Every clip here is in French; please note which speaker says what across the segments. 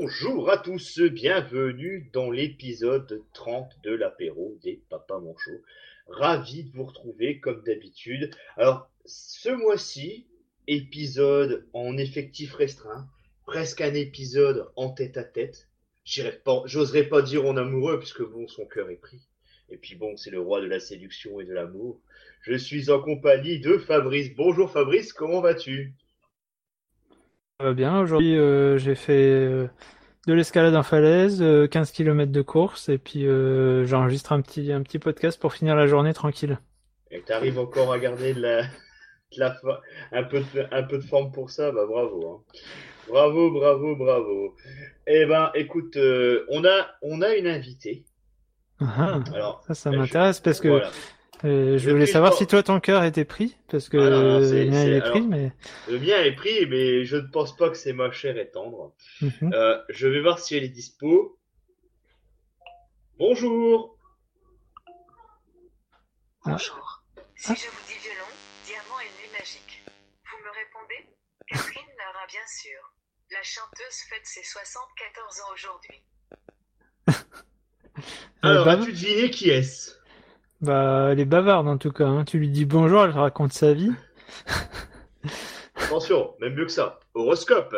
Speaker 1: Bonjour à tous, bienvenue dans l'épisode 30 de l'apéro des Papas Manchots. Ravi de vous retrouver comme d'habitude. Alors, ce mois-ci, épisode en effectif restreint, presque un épisode en tête-à-tête. J'oserais pas dire en amoureux, puisque bon, son cœur est pris. Et puis bon, c'est le roi de la séduction et de l'amour. Je suis en compagnie de Fabrice. Bonjour Fabrice, comment vas-tu?
Speaker 2: Ça va bien. Aujourd'hui, j'ai fait de l'escalade en falaise, 15 km de course, et puis j'enregistre un petit podcast pour finir la journée tranquille.
Speaker 1: Et t'arrives encore à garder un peu de forme pour ça, bah bravo, hein. Bravo, bravo, bravo. Eh ben, écoute, on a une invitée.
Speaker 2: Ah,
Speaker 1: Alors,
Speaker 2: ça m'intéresse parce que
Speaker 1: voilà.
Speaker 2: je
Speaker 1: Ne
Speaker 2: voulais
Speaker 1: crie
Speaker 2: savoir si
Speaker 1: pas.
Speaker 2: toi ton cœur était pris, parce que
Speaker 1: Ah non, non,
Speaker 2: le mien il est pris,
Speaker 1: alors,
Speaker 2: mais
Speaker 1: le mien est pris, mais je ne pense pas que c'est ma chère et tendre.
Speaker 2: Mhm.
Speaker 1: Je vais voir si elle est dispo. Bonjour.
Speaker 2: Ah,
Speaker 3: Bonjour. Si
Speaker 2: ah,
Speaker 3: je vous dis violon, diamant et nuit magique, vous me répondez? Catherine Lara, bien sûr. La chanteuse fête ses 74 ans aujourd'hui.
Speaker 2: elle est
Speaker 1: Alors,
Speaker 2: bave-
Speaker 1: as-tu deviné qui est-ce?
Speaker 2: Bah, elle est bavarde en tout cas, hein. Tu lui dis bonjour, elle te raconte sa vie.
Speaker 1: Attention, même mieux que ça. Horoscope.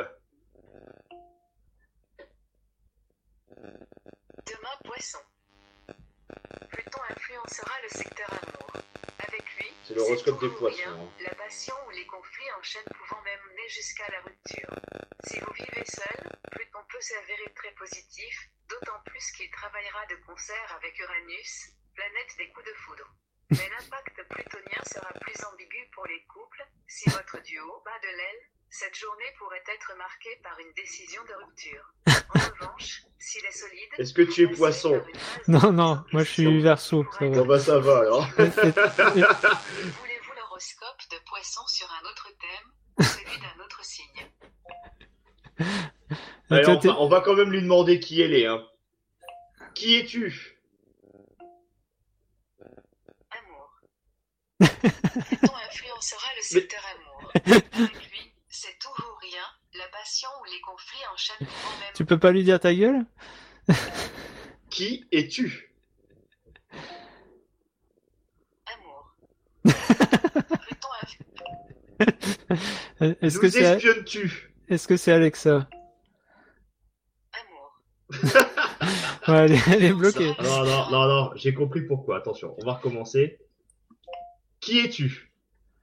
Speaker 3: Demain, poisson. Pluton influencera le secteur amour. Avec lui,
Speaker 1: C'est
Speaker 3: c'est
Speaker 1: l'horoscope
Speaker 3: tout
Speaker 1: des
Speaker 3: ou rien,
Speaker 1: poissons, hein.
Speaker 3: la passion ou les conflits enchaînent pouvant même mener jusqu'à la rupture. Si vous vivez seul, Pluton peut s'avérer très positif, d'autant plus qu'il travaillera de concert avec Uranus, planète des coups de foudre. Mais l'impact plutonien sera plus ambigu pour les couples. Si votre duo bat de l'aile, cette journée pourrait être marquée par une décision de rupture. En revanche, s'il est solide,
Speaker 1: Est-ce que tu es
Speaker 3: vous passerez
Speaker 1: poisson?
Speaker 3: par une phase de
Speaker 2: Non,
Speaker 3: remise en
Speaker 2: non, moi je
Speaker 3: question
Speaker 2: suis verso,
Speaker 3: pour
Speaker 2: ça
Speaker 1: Bon
Speaker 2: va.
Speaker 1: bah ça va alors.
Speaker 2: Et- et-
Speaker 3: Voulez-vous l'horoscope de poisson sur un autre thème ou celui d'un autre signe?
Speaker 2: et
Speaker 1: Allez,
Speaker 2: toi,
Speaker 1: on va quand même lui demander qui elle est, hein. Qui es-tu?
Speaker 3: Amour. Pluton influencera le
Speaker 1: Mais
Speaker 3: secteur amour. Avec lui, c'est tout ou rien, la passion ou les conflits enchaînent pouvant même...
Speaker 2: tu peux pas lui dire ta gueule?
Speaker 1: qui es-tu?
Speaker 3: Amour. Pluton
Speaker 2: Est-ce que
Speaker 1: Nous
Speaker 2: c'est
Speaker 1: espionnes-tu?
Speaker 2: est-ce que c'est Alexa?
Speaker 3: Amour.
Speaker 2: Ouais, elle est
Speaker 3: Influencera
Speaker 2: bloquée.
Speaker 3: le
Speaker 1: Non, non,
Speaker 3: secteur
Speaker 1: non,
Speaker 3: amour.
Speaker 1: non, j'ai compris pourquoi. Attention, on va recommencer. Qui es-tu?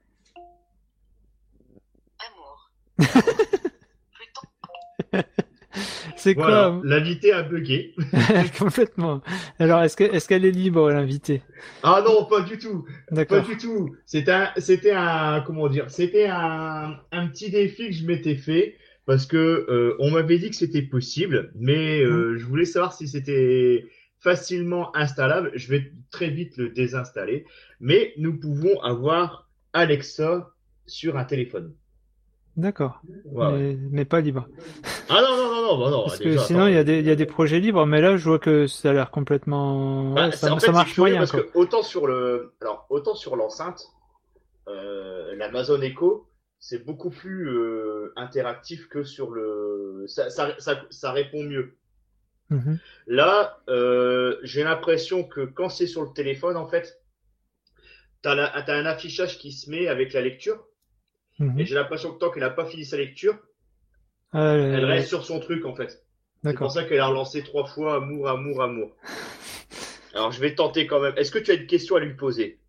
Speaker 3: Amour. Pluton.
Speaker 2: C'est
Speaker 1: Voilà,
Speaker 2: quoi?
Speaker 1: l'invité a bugué.
Speaker 2: Complètement. Alors, est-ce qu'elle est libre, l'invitée?
Speaker 1: Ah non, pas du tout. Pas
Speaker 2: D'accord.
Speaker 1: du tout. Comment dire, c'était un petit défi que je m'étais fait parce que on m'avait dit que c'était possible, mais
Speaker 2: Mhm.
Speaker 1: je voulais savoir si c'était facilement installable. Je vais très vite le désinstaller, mais nous pouvons avoir Alexa sur un téléphone.
Speaker 2: D'accord.
Speaker 1: Ouais, ouais.
Speaker 2: Mais pas libre.
Speaker 1: Ah non, non, non, non, bah non,
Speaker 2: Parce que
Speaker 1: déjà,
Speaker 2: sinon,
Speaker 1: attends.
Speaker 2: il y a des projets libres, mais là, je vois que ça a l'air complètement.
Speaker 1: Bah,
Speaker 2: Ouais, ça,
Speaker 1: en
Speaker 2: ça
Speaker 1: fait, c'est
Speaker 2: marche
Speaker 1: curieux
Speaker 2: moyen,
Speaker 1: parce
Speaker 2: quoi.
Speaker 1: que autant sur l'enceinte, l'Amazon Echo, c'est beaucoup plus interactif que sur le. Ça répond mieux.
Speaker 2: Mhm.
Speaker 1: Là, j'ai l'impression que quand c'est sur le téléphone, en fait, t'as un affichage qui se met avec la lecture, et
Speaker 2: Mhm.
Speaker 1: j'ai l'impression que tant qu'elle n'a pas fini sa lecture,
Speaker 2: Ah,
Speaker 1: elle reste sur son truc, en fait. C'est pour
Speaker 2: d'accord.
Speaker 1: ça qu'elle a relancé trois fois amour, amour, amour. Alors, je vais tenter quand même. Est-ce que tu as une question à lui poser?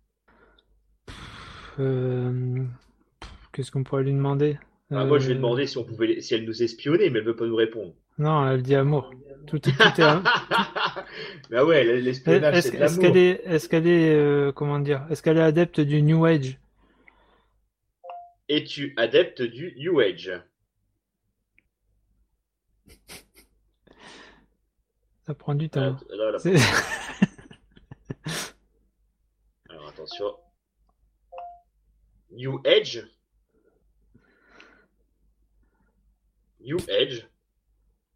Speaker 2: Euh, Qu'est-ce qu'on pourrait lui demander?
Speaker 1: Bah, moi, je vais
Speaker 2: Euh,
Speaker 1: demander si elle nous espionnait, mais elle veut pas nous répondre.
Speaker 2: Non, elle dit amour. Tout est tout.
Speaker 1: Bah ouais, l'espionnage, c'est de l'amour.
Speaker 2: Est-ce qu'elle est, comment dire, est-ce qu'elle est adepte du New Age?
Speaker 1: Es-tu adepte du New Age?
Speaker 2: Ça prend du temps, hein.
Speaker 1: Là, elle a pas
Speaker 2: C'est-
Speaker 1: répondu. Alors attention. New Age? New Age?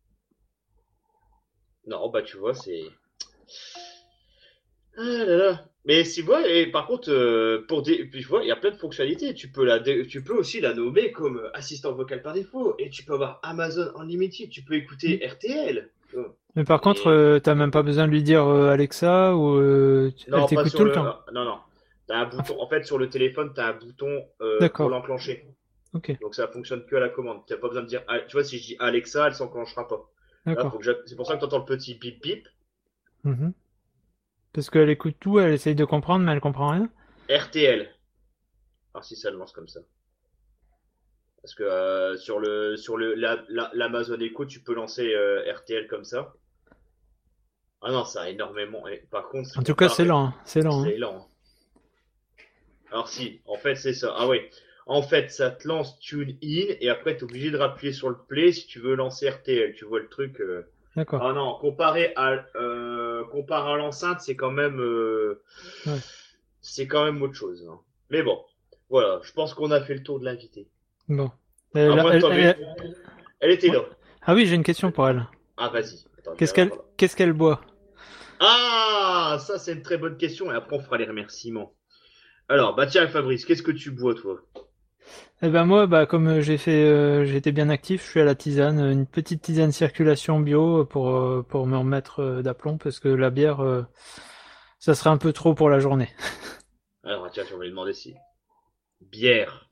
Speaker 1: Non, bah tu vois, c'est. Ah là là. Mais si vois, et par contre, puis, tu vois, il y a plein de fonctionnalités. Tu peux aussi la nommer comme assistant vocal par défaut. Et tu peux avoir Amazon Unlimited. Tu peux écouter RTL.
Speaker 2: Mais par contre,
Speaker 1: Et
Speaker 2: t'as même pas besoin de lui dire Alexa ou elle
Speaker 1: non, pas
Speaker 2: t'écoute
Speaker 1: sur
Speaker 2: tout le
Speaker 1: le.
Speaker 2: temps.
Speaker 1: Non, non. T'as un
Speaker 2: Enfin,
Speaker 1: bouton. En fait, sur le téléphone, t'as un bouton pour
Speaker 2: d'accord.
Speaker 1: l'enclencher.
Speaker 2: Ok.
Speaker 1: Donc ça fonctionne que à la commande. T'as pas besoin de dire. Tu vois, si je dis Alexa, elle s'enclenchera pas. Là,
Speaker 2: D'accord.
Speaker 1: c'est pour ça que t'entends le petit pip pip.
Speaker 2: Mhm. Parce qu'elle écoute tout, elle essaye de comprendre, mais elle comprend rien.
Speaker 1: RTL. Alors si ça le lance comme ça. Parce que l'Amazon Echo, tu peux lancer RTL comme ça. Ah non, ça a énormément. Par contre,
Speaker 2: En tout cas, c'est lent, hein. C'est lent, hein.
Speaker 1: c'est lent, hein. Alors si, en fait, c'est ça. Ah oui. En fait, ça te lance Tune In et après, t'es obligé de rappuyer sur le play si tu veux lancer RTL. Tu vois le truc.
Speaker 2: D'accord.
Speaker 1: Ah non, comparé à l'enceinte,
Speaker 2: Ouais.
Speaker 1: c'est quand même autre chose, hein. Mais bon, voilà. Je pense qu'on a fait le tour de l'invité.
Speaker 2: Bon.
Speaker 1: À moins de tomber.
Speaker 2: Elle-
Speaker 1: Elle était
Speaker 2: ouais.
Speaker 1: là.
Speaker 2: Ah oui, j'ai une question pour elle.
Speaker 1: Ah, vas-y. Attends, je vais la voir.
Speaker 2: Qu'est-ce qu'elle boit?
Speaker 1: Ah, ça c'est une très bonne question et après on fera les remerciements. Alors, bah tiens Fabrice, qu'est-ce que tu bois toi?
Speaker 2: Eh ben moi, bah comme j'ai été bien actif, je suis à la tisane, une petite tisane circulation bio pour me remettre d'aplomb parce que la bière, ça serait un peu trop pour la journée.
Speaker 1: Alors tiens, on va lui demander si. Bière.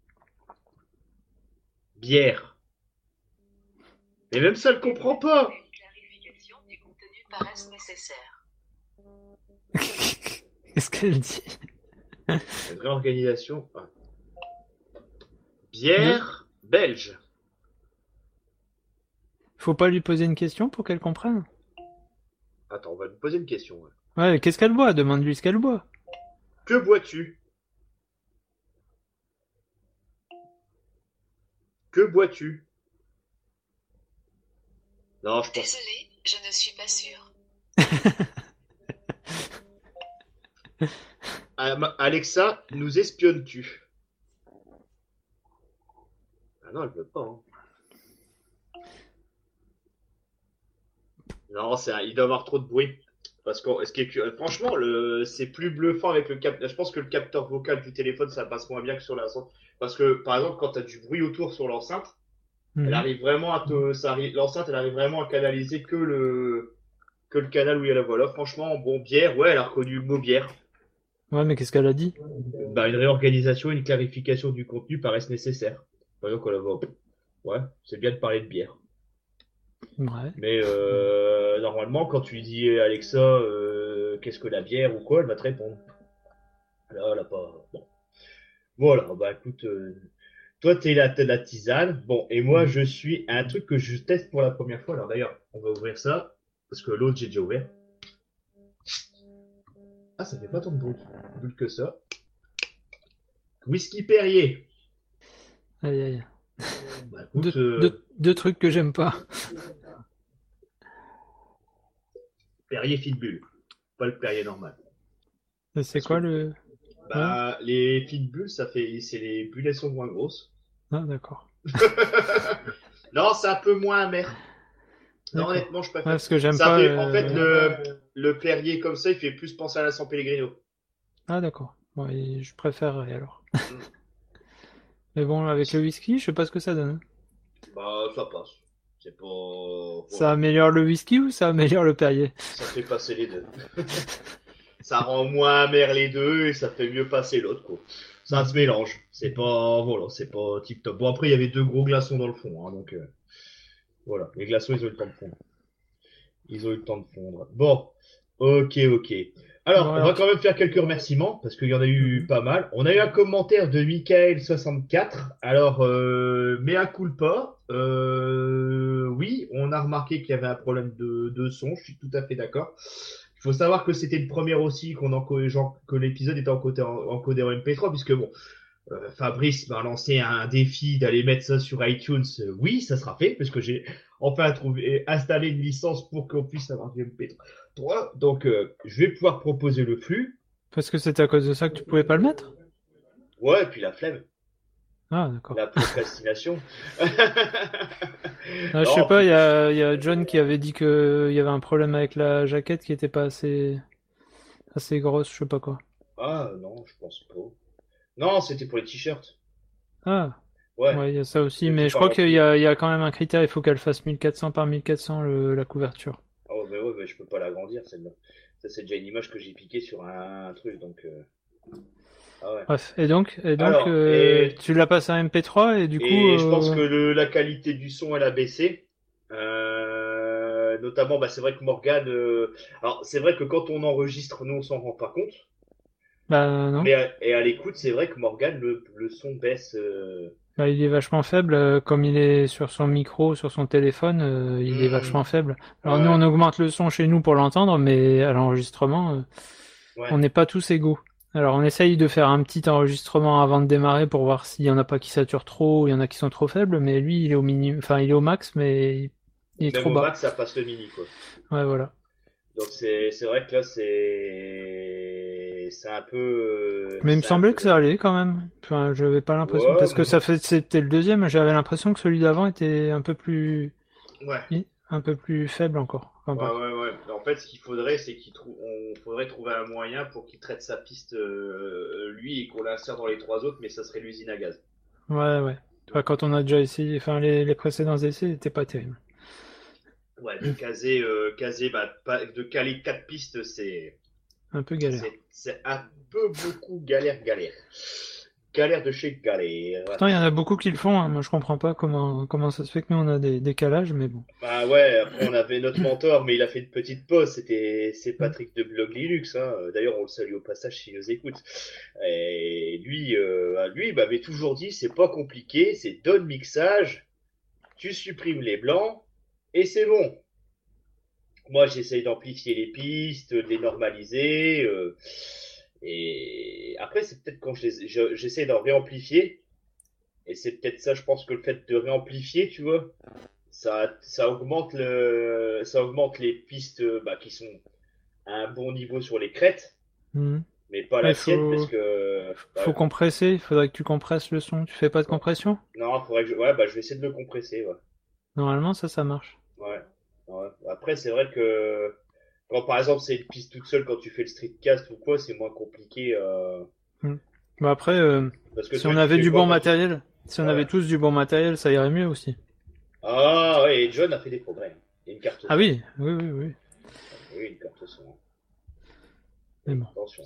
Speaker 1: Bière. Mais même ça, elle comprend pas.
Speaker 3: Une clarification du contenu paraissent nécessaires.
Speaker 2: Qu'est-ce qu'elle dit?
Speaker 1: Une vraie organisation. Ah.
Speaker 2: De-
Speaker 1: Bière belge.
Speaker 2: Faut pas lui poser une question pour qu'elle comprenne.
Speaker 1: Attends, on va lui poser une question, ouais.
Speaker 2: Ouais, qu'est-ce qu'elle boit? Demande-lui ce qu'elle boit.
Speaker 1: Que bois-tu? Que bois-tu? Non, je pense.
Speaker 3: Désolé, je ne suis pas sûre.
Speaker 1: Alexa, nous espionnes-tu? Ah non, elle veut pas, hein. Non, il doit avoir trop de bruit. Parce que franchement, c'est plus bluffant avec le capteur. Je pense que le capteur vocal du téléphone, ça passe moins bien que sur l'enceinte. Parce que, par exemple, quand tu as du bruit autour sur l'enceinte, elle
Speaker 2: Mhm.
Speaker 1: arrive vraiment l'enceinte, elle arrive vraiment à canaliser que le canal où il y a la voix. Là, franchement, bon, bière, ouais, elle a reconnu le mot bière.
Speaker 2: Ouais, mais qu'est-ce qu'elle a dit?
Speaker 1: Bah, une réorganisation, une clarification du contenu paraissent nécessaires. Par exemple, la voix, ouais, c'est bien de parler de bière.
Speaker 2: Ouais.
Speaker 1: Mais normalement, quand tu lui dis Alexa, qu'est-ce que la bière ou quoi, elle va te répondre. Là, elle a pas. Bon. Voilà, bah écoute, toi t'es la tisane, bon, et moi
Speaker 2: Mhm.
Speaker 1: je suis un truc que je teste pour la première fois. Alors d'ailleurs, on va ouvrir ça, parce que l'autre j'ai déjà ouvert. Ah, ça fait pas tant de bruit que ça. Whisky Perrier.
Speaker 2: Aïe, aïe.
Speaker 1: Bah écoute,
Speaker 2: Deux trucs que j'aime pas.
Speaker 1: Perrier Pitbull, pas le Perrier normal.
Speaker 2: C'est
Speaker 1: Parce que
Speaker 2: quoi le... Ouais.
Speaker 1: bah les Pitbull, c'est les bulles elles sont moins grosses.
Speaker 2: Ah, d'accord.
Speaker 1: Non, c'est un peu moins amer. Non,
Speaker 2: D'accord.
Speaker 1: honnêtement, je
Speaker 2: Ouais,
Speaker 1: préfère.
Speaker 2: parce que j'aime
Speaker 1: Ça
Speaker 2: pas...
Speaker 1: fait, en fait, le Perrier comme ça, il fait plus penser à la San Pellegrino.
Speaker 2: Ah, d'accord. Ouais, je préférerais alors.
Speaker 1: Mm.
Speaker 2: Mais bon, avec le whisky, je sais pas ce que ça donne.
Speaker 1: Bah, ça passe. C'est pas.
Speaker 2: Ça
Speaker 1: Voilà.
Speaker 2: améliore le whisky ou ça améliore le Perrier?
Speaker 1: Ça fait passer les deux. Ça rend moins amer les deux et ça fait mieux passer l'autre, quoi. Ça se mélange. C'est pas. Voilà, c'est pas tip top. Bon, après, il y avait deux gros glaçons dans le fond, hein, donc voilà. Les glaçons, ils ont eu le temps de fondre. Ils ont eu le temps de fondre. Bon, ok.
Speaker 2: Bon,
Speaker 1: Alors, on va
Speaker 2: alors...
Speaker 1: quand même faire quelques remerciements, parce qu'il y en a eu
Speaker 2: Mhm.
Speaker 1: pas mal. On a eu un commentaire de Michael64. Alors, mea culpa. Oui, on a remarqué qu'il y avait un problème de son, je suis tout à fait d'accord. Il faut savoir que c'était le premier aussi que l'épisode était encodé en MP3, puisque bon, Fabrice m'a lancé un défi d'aller mettre ça sur iTunes. Oui, ça sera fait, parce que j'ai enfin installé une licence pour qu'on puisse avoir du MP3. Donc, je vais pouvoir proposer le flux.
Speaker 2: Parce que c'était à cause de ça que tu pouvais pas le mettre?
Speaker 1: Ouais, et puis la flemme,
Speaker 2: Ah, d'accord.
Speaker 1: la procrastination.
Speaker 2: Ah, je sais
Speaker 1: Non,
Speaker 2: pas, il y a John qui avait dit que il y avait un problème avec la jaquette qui était pas assez... assez grosse, je sais pas quoi.
Speaker 1: Ah non, je pense pas. Non, c'était pour les t-shirts.
Speaker 2: Ah,
Speaker 1: Ouais,
Speaker 2: ouais, il y a ça aussi,
Speaker 1: le
Speaker 2: mais
Speaker 1: tout
Speaker 2: je
Speaker 1: pas
Speaker 2: crois
Speaker 1: rempli.
Speaker 2: il y a quand même un critère, il faut qu'elle fasse 1400 par 1400 la couverture.
Speaker 1: Oh, mais ouais, mais je peux pas l'agrandir, celle-là. Ça, c'est déjà une image que j'ai piquée sur un truc, donc. Ah ouais.
Speaker 2: Bref,
Speaker 1: Alors, et,
Speaker 2: tu la passes à MP3 et du coup,
Speaker 1: et je pense que la qualité du son, elle a baissé. Notamment, bah, c'est vrai que Morgane. Alors, c'est vrai que quand on enregistre, nous, on s'en rend pas compte.
Speaker 2: bah non.
Speaker 1: Mais et à l'écoute, c'est vrai que Morgane, le son baisse.
Speaker 2: Bah, il est vachement faible, comme il est sur son micro, sur son téléphone, il est
Speaker 1: Hmm,
Speaker 2: vachement faible. Alors nous,
Speaker 1: ouais,
Speaker 2: on augmente le son chez nous pour l'entendre, mais à l'enregistrement, on
Speaker 1: ouais.
Speaker 2: n'est pas tous égaux. Alors on essaye de faire un petit enregistrement avant de démarrer pour voir s'il y en a pas qui saturent trop, ou il y en a qui sont trop faibles, mais lui, il est au minimum, enfin il est au max, mais il est
Speaker 1: Même
Speaker 2: trop
Speaker 1: au
Speaker 2: bas.
Speaker 1: max, ça passe le mini, quoi.
Speaker 2: Ouais, voilà.
Speaker 1: Donc c'est vrai que là,
Speaker 2: Mais il me
Speaker 1: c'est un
Speaker 2: semblait
Speaker 1: peu
Speaker 2: que ça
Speaker 1: dommage.
Speaker 2: allait quand même. Enfin, j'avais pas l'impression,
Speaker 1: Ouais,
Speaker 2: parce que c'était le deuxième, j'avais l'impression que celui d'avant était
Speaker 1: ouais.
Speaker 2: un peu plus faible encore. Enfin
Speaker 1: Ouais,
Speaker 2: bref.
Speaker 1: ouais, ouais. En fait, ce qu'il faudrait, c'est on faudrait trouver un moyen pour qu'il traite sa piste lui et qu'on l'insère dans les trois autres, mais ça serait l'usine à gaz.
Speaker 2: Ouais, ouais. Enfin, quand on a déjà essayé, enfin, les précédents essais n'étaient pas terribles.
Speaker 1: Ouais, de caler quatre pistes,
Speaker 2: Un peu galère.
Speaker 1: c'est un peu beaucoup galère. Galère de chez galère.
Speaker 2: Pourtant, il y en a beaucoup qui le font, hein. Moi, je comprends pas comment ça se fait que nous, on a des décalages, mais bon.
Speaker 1: Bah ouais, après on avait notre mentor, mais il a fait une petite pause. C'est
Speaker 2: Mm.
Speaker 1: Patrick de Blog Linux. Hein. D'ailleurs, on le salue au passage s'il nous écoute. Et lui, il m'avait toujours dit, c'est pas compliqué, c'est donne mixage, tu supprimes les blancs et c'est bon. Moi, j'essaye d'amplifier les pistes, de les normaliser. Et après, c'est peut-être quand j'essaie d'en réamplifier. Et c'est peut-être ça, je pense que le fait de réamplifier, tu vois, ça augmente les pistes bah, qui sont à un bon niveau sur les crêtes,
Speaker 2: Mm.
Speaker 1: mais pas
Speaker 2: Ouais,
Speaker 1: la sienne parce que
Speaker 2: faut
Speaker 1: ouais,
Speaker 2: compresser, il faudrait que tu compresses le son. Tu fais pas de
Speaker 1: ouais.
Speaker 2: compression?
Speaker 1: Non, faudrait que ouais, bah, je vais essayer de le compresser. Ouais.
Speaker 2: Normalement, ça marche.
Speaker 1: Ouais. Ouais. Après, c'est vrai que quand par exemple c'est une piste toute seule, quand tu fais le streetcast ou quoi, c'est moins compliqué
Speaker 2: Mm. Bah après,
Speaker 1: parce que
Speaker 2: si
Speaker 1: toi,
Speaker 2: on
Speaker 1: tu
Speaker 2: avait
Speaker 1: fais
Speaker 2: du
Speaker 1: quoi
Speaker 2: bon
Speaker 1: quand tu.
Speaker 2: matériel, si on
Speaker 1: Ouais.
Speaker 2: avait tous du bon matériel, ça irait mieux aussi.
Speaker 1: Ah ouais, et John a fait des progrès. Il y a une carte
Speaker 2: Ah
Speaker 1: son.
Speaker 2: oui, oui, oui, oui.
Speaker 1: Oui, une carte son.
Speaker 2: Mais
Speaker 1: Oui,
Speaker 2: bon.
Speaker 1: attention,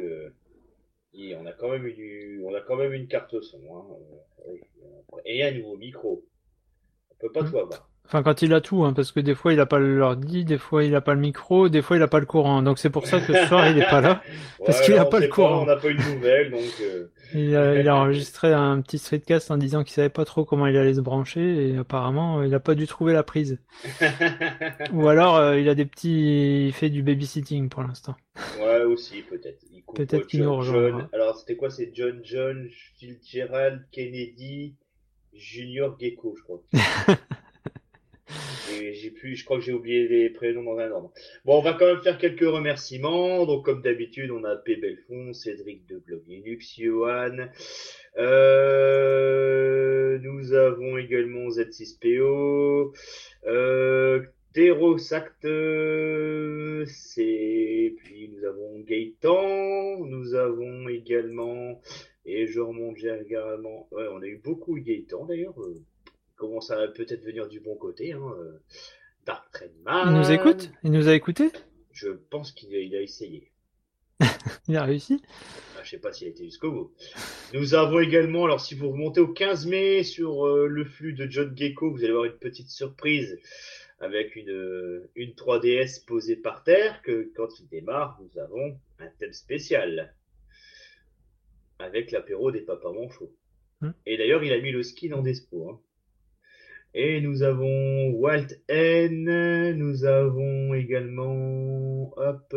Speaker 1: on a quand même une carte son. Hein. Oui. Et un nouveau micro. On peut pas
Speaker 2: Mm.
Speaker 1: tout avoir.
Speaker 2: Enfin, quand il a tout, hein, parce que des fois il a pas l'ordi, des fois il a pas le micro, des fois il a pas le courant. Donc c'est pour ça que ce soir il est pas là, parce
Speaker 1: Ouais,
Speaker 2: qu'il
Speaker 1: là
Speaker 2: a
Speaker 1: on
Speaker 2: pas le
Speaker 1: sait pas, on
Speaker 2: courant.
Speaker 1: n'a pas une nouvelle, donc.
Speaker 2: Il a enregistré un petit streetcast en disant qu'il savait pas trop comment il allait se brancher et apparemment il a pas dû trouver la prise. Ou alors il fait du babysitting pour l'instant.
Speaker 1: Ouais, aussi, peut-être. Il couvre
Speaker 2: Peut-être qu'il nous
Speaker 1: John.
Speaker 2: rejoindra.
Speaker 1: Alors, c'était quoi? C'est John, Fitzgerald, Kennedy, Junior Gecko, je crois. Je crois que j'ai oublié les prénoms dans un ordre. Bon, on va quand même faire quelques remerciements. Donc, comme d'habitude, on a P. Belfond, Cédric de Blog Linux, Johan. Nous avons également Z6PO. Terosact, puis nous avons Gaëtan, nous avons également, et je remonte également, ouais, on a eu beaucoup de Gaëtan d'ailleurs, commence à peut-être venir du bon côté, hein, Dark
Speaker 2: Il nous écoute?
Speaker 1: Trainman,
Speaker 2: Il nous a écouté?
Speaker 1: je pense qu'il a essayé.
Speaker 2: Il a réussi?
Speaker 1: Ah, je sais pas s'il a été jusqu'au bout. Nous avons également, alors si vous remontez au 15 mai sur le flux de John Gecko, vous allez avoir une petite surprise avec une 3DS posée par terre, que quand il démarre, nous avons un thème spécial avec l'apéro des papas manchots.
Speaker 2: Hmm.
Speaker 1: Et d'ailleurs, il a mis le skin en despo. Hein. Et nous avons Walt N, nous avons également hop,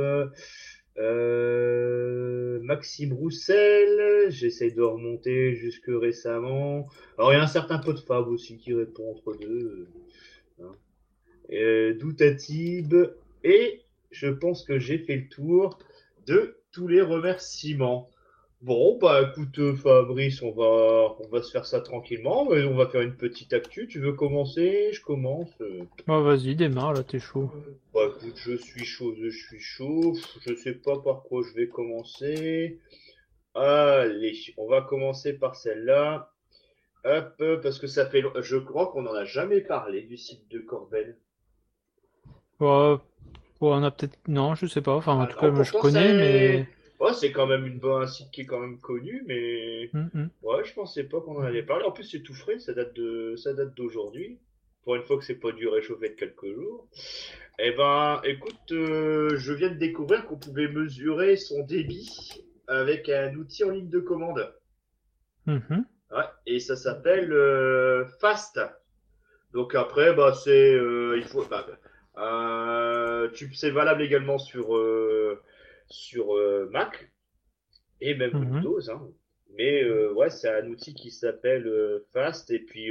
Speaker 1: Maxime Roussel, j'essaye de remonter jusque récemment. Alors il y a un certain peu de Fab aussi qui répond entre deux. Hein. Doutatib, et je pense que j'ai fait le tour de tous les remerciements. Bon, bah écoute, Fabrice, on va se faire ça tranquillement, mais on va faire une petite actu. Tu veux commencer? Je commence.
Speaker 2: Bon, vas-y, démarre, là, t'es chaud.
Speaker 1: Bah écoute, je suis chaud, je suis chaud. Je sais pas par quoi je vais commencer. Allez, on va commencer par celle-là. Hop, parce que ça fait, je crois qu'on n'en a jamais parlé du site de Corben.
Speaker 2: Ouais, ouais, on a peut-être... Non, je sais pas. Enfin, en
Speaker 1: Ah
Speaker 2: tout cas,
Speaker 1: non,
Speaker 2: moi, je
Speaker 1: pourtant
Speaker 2: connais,
Speaker 1: c'est,
Speaker 2: mais...
Speaker 1: ouais, c'est quand même un site qui est quand même connu, mais
Speaker 2: Hum, hum.
Speaker 1: ouais, je pensais pas qu'on en avait parlé. En plus, c'est tout frais, ça date d'aujourd'hui. Pour une fois que c'est pas dû réchauffer de quelques jours. Eh ben, écoute, je viens de découvrir qu'on pouvait mesurer son débit avec un outil en ligne de commande.
Speaker 2: Mhm.
Speaker 1: Ouais, et ça s'appelle Fast. Donc après, bah il faut, c'est valable également sur Mac et même
Speaker 2: Mhm.
Speaker 1: Windows, hein. Mais ouais, c'est un outil qui s'appelle Fast et puis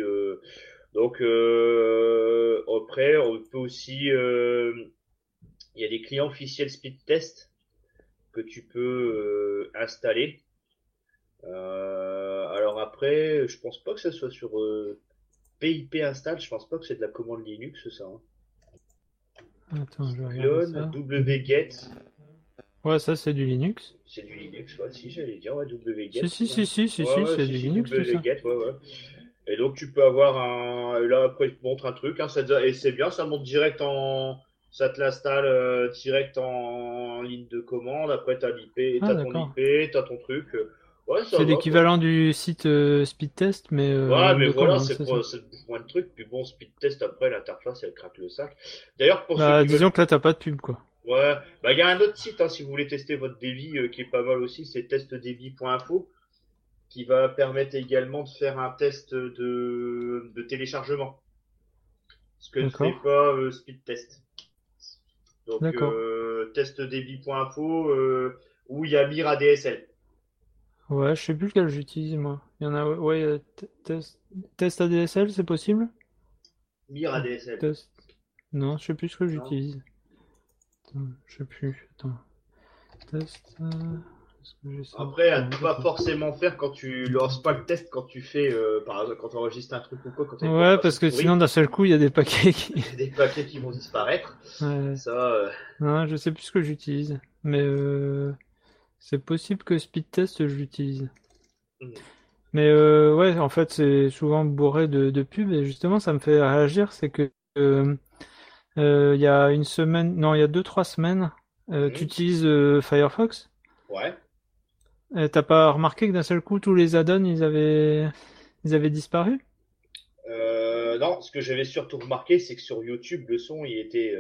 Speaker 1: après on peut aussi il y a des clients officiels speed test que tu peux installer. Alors après, je pense pas que ça soit sur PIP install, je pense pas que c'est de la commande Linux ça, hein.
Speaker 2: Attends, je vais regarder
Speaker 1: Clone,
Speaker 2: ça.
Speaker 1: wget,
Speaker 2: Ouais, ça, c'est du Linux.
Speaker 1: c'est du Linux, ouais, si j'allais dire, ouais, wget,
Speaker 2: Si, si,
Speaker 1: ouais.
Speaker 2: si, si, si,
Speaker 1: Ouais,
Speaker 2: si,
Speaker 1: ouais,
Speaker 2: c'est
Speaker 1: si,
Speaker 2: du
Speaker 1: si,
Speaker 2: Linux, tout ça.
Speaker 1: wget, ouais, ouais. Et donc tu peux avoir un, là après il te montre un truc, hein, et c'est bien, ça monte direct ça te l'installe direct en ligne de commande, après
Speaker 2: Ah,
Speaker 1: t'as ton
Speaker 2: d'accord.
Speaker 1: IP, t'as ton truc, ouais, ça
Speaker 2: C'est
Speaker 1: va, quoi.
Speaker 2: l'équivalent du site Speed Test, mais en
Speaker 1: Ouais,
Speaker 2: ligne
Speaker 1: mais
Speaker 2: de
Speaker 1: voilà,
Speaker 2: commande, c'est ça.
Speaker 1: c'est moins de trucs. Puis bon, speed test après, l'interface, elle craque le sac. D'ailleurs, pour ceux
Speaker 2: Bah,
Speaker 1: qui
Speaker 2: disons
Speaker 1: veulent,
Speaker 2: que là, t'as pas de pub, quoi.
Speaker 1: ouais, bah il y a un autre site, hein, si vous voulez tester votre débit, qui est pas mal aussi, c'est testdebit.info, qui va permettre également de faire un test de téléchargement, ce que ne fait
Speaker 2: D'accord.
Speaker 1: pas speed test. Donc
Speaker 2: D'accord.
Speaker 1: testdebit.info, où il y a Mir ADSL.
Speaker 2: Ouais, je sais plus lequel j'utilise, moi. Il y en a, ouais, il y a test ADSL, c'est possible?
Speaker 1: Mir
Speaker 2: Non.
Speaker 1: ADSL.
Speaker 2: Test. Non, je sais plus ce que
Speaker 1: Non.
Speaker 2: j'utilise. Attends, je sais plus. Attends. Test. Est-ce que j'ai ça?
Speaker 1: Après, à
Speaker 2: Non, j'ai
Speaker 1: pas
Speaker 2: pas.
Speaker 1: forcément faire quand tu lances pas le test, quand tu fais, par exemple, quand tu enregistres un truc ou quoi, quand tu as une
Speaker 2: Ouais,
Speaker 1: conversation
Speaker 2: parce que sinon,
Speaker 1: pourrie,
Speaker 2: d'un seul coup, il y a des paquets qui.
Speaker 1: il y a des paquets qui vont disparaître.
Speaker 2: Ouais.
Speaker 1: Ça,
Speaker 2: Non, je sais plus ce que j'utilise. Mais c'est possible que speed test, je l'utilise.
Speaker 1: hmm.
Speaker 2: Mais ouais, en fait, c'est souvent bourré de pubs et justement, ça me fait réagir, c'est que il y a une semaine, non, il y a 2, 3 semaines, tu
Speaker 1: Hmm.
Speaker 2: utilises Firefox.
Speaker 1: Ouais.
Speaker 2: T'as pas remarqué que d'un seul coup, tous les add-ons, ils avaient disparu?
Speaker 1: Non, ce que j'avais surtout remarqué, c'est que sur YouTube, le son, il était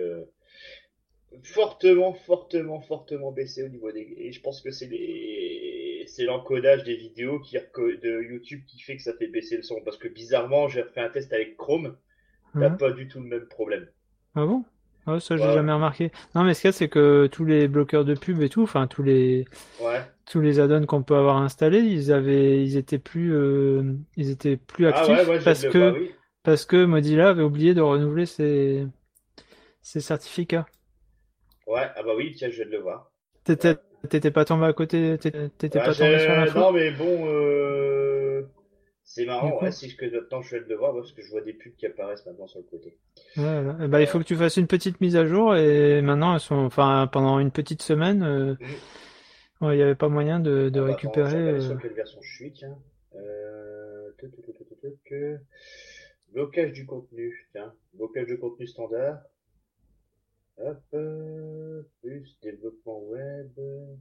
Speaker 1: fortement, fortement, fortement baissé au niveau des. Et je pense que c'est l'encodage des vidéos de YouTube qui fait que ça fait baisser le son. Parce que bizarrement, j'ai fait un test avec Chrome, t'as
Speaker 2: Hein.
Speaker 1: pas du tout le même problème.
Speaker 2: Ah bon? Ah, ça, j'ai
Speaker 1: Ouais,
Speaker 2: jamais remarqué. Non, mais ce qu'il y a, c'est que tous les bloqueurs de pub et tout, enfin,
Speaker 1: ouais.
Speaker 2: tous les add-ons qu'on peut avoir installés, ils étaient plus
Speaker 1: Ah ouais,
Speaker 2: actifs
Speaker 1: moi je viens de le. Bah oui.
Speaker 2: parce que Mozilla avait oublié de renouveler ses certificats.
Speaker 1: Ouais, ah bah oui, tiens, je viens de le voir. Ouais.
Speaker 2: T'étais pas tombé à côté, t'étais pas tombé sur l'info?
Speaker 1: Non, mais bon, c'est
Speaker 2: Du
Speaker 1: marrant, ouais,
Speaker 2: coup?
Speaker 1: si que maintenant je viens de le voir, parce que je vois des pubs qui apparaissent maintenant sur le côté.
Speaker 2: Ouais, voilà. Eh ben, il
Speaker 1: Euh,
Speaker 2: faut que tu fasses une petite mise à jour et maintenant elles sont, enfin, pendant une petite semaine,
Speaker 1: hmm.
Speaker 2: ouais, il n'y avait pas moyen de
Speaker 1: Ah bah attends, je
Speaker 2: récupérer.
Speaker 1: vais regarder sur quelle version je suis, tiens. Blocage du contenu, tiens. Blocage de contenu standard. Hop, plus développement web.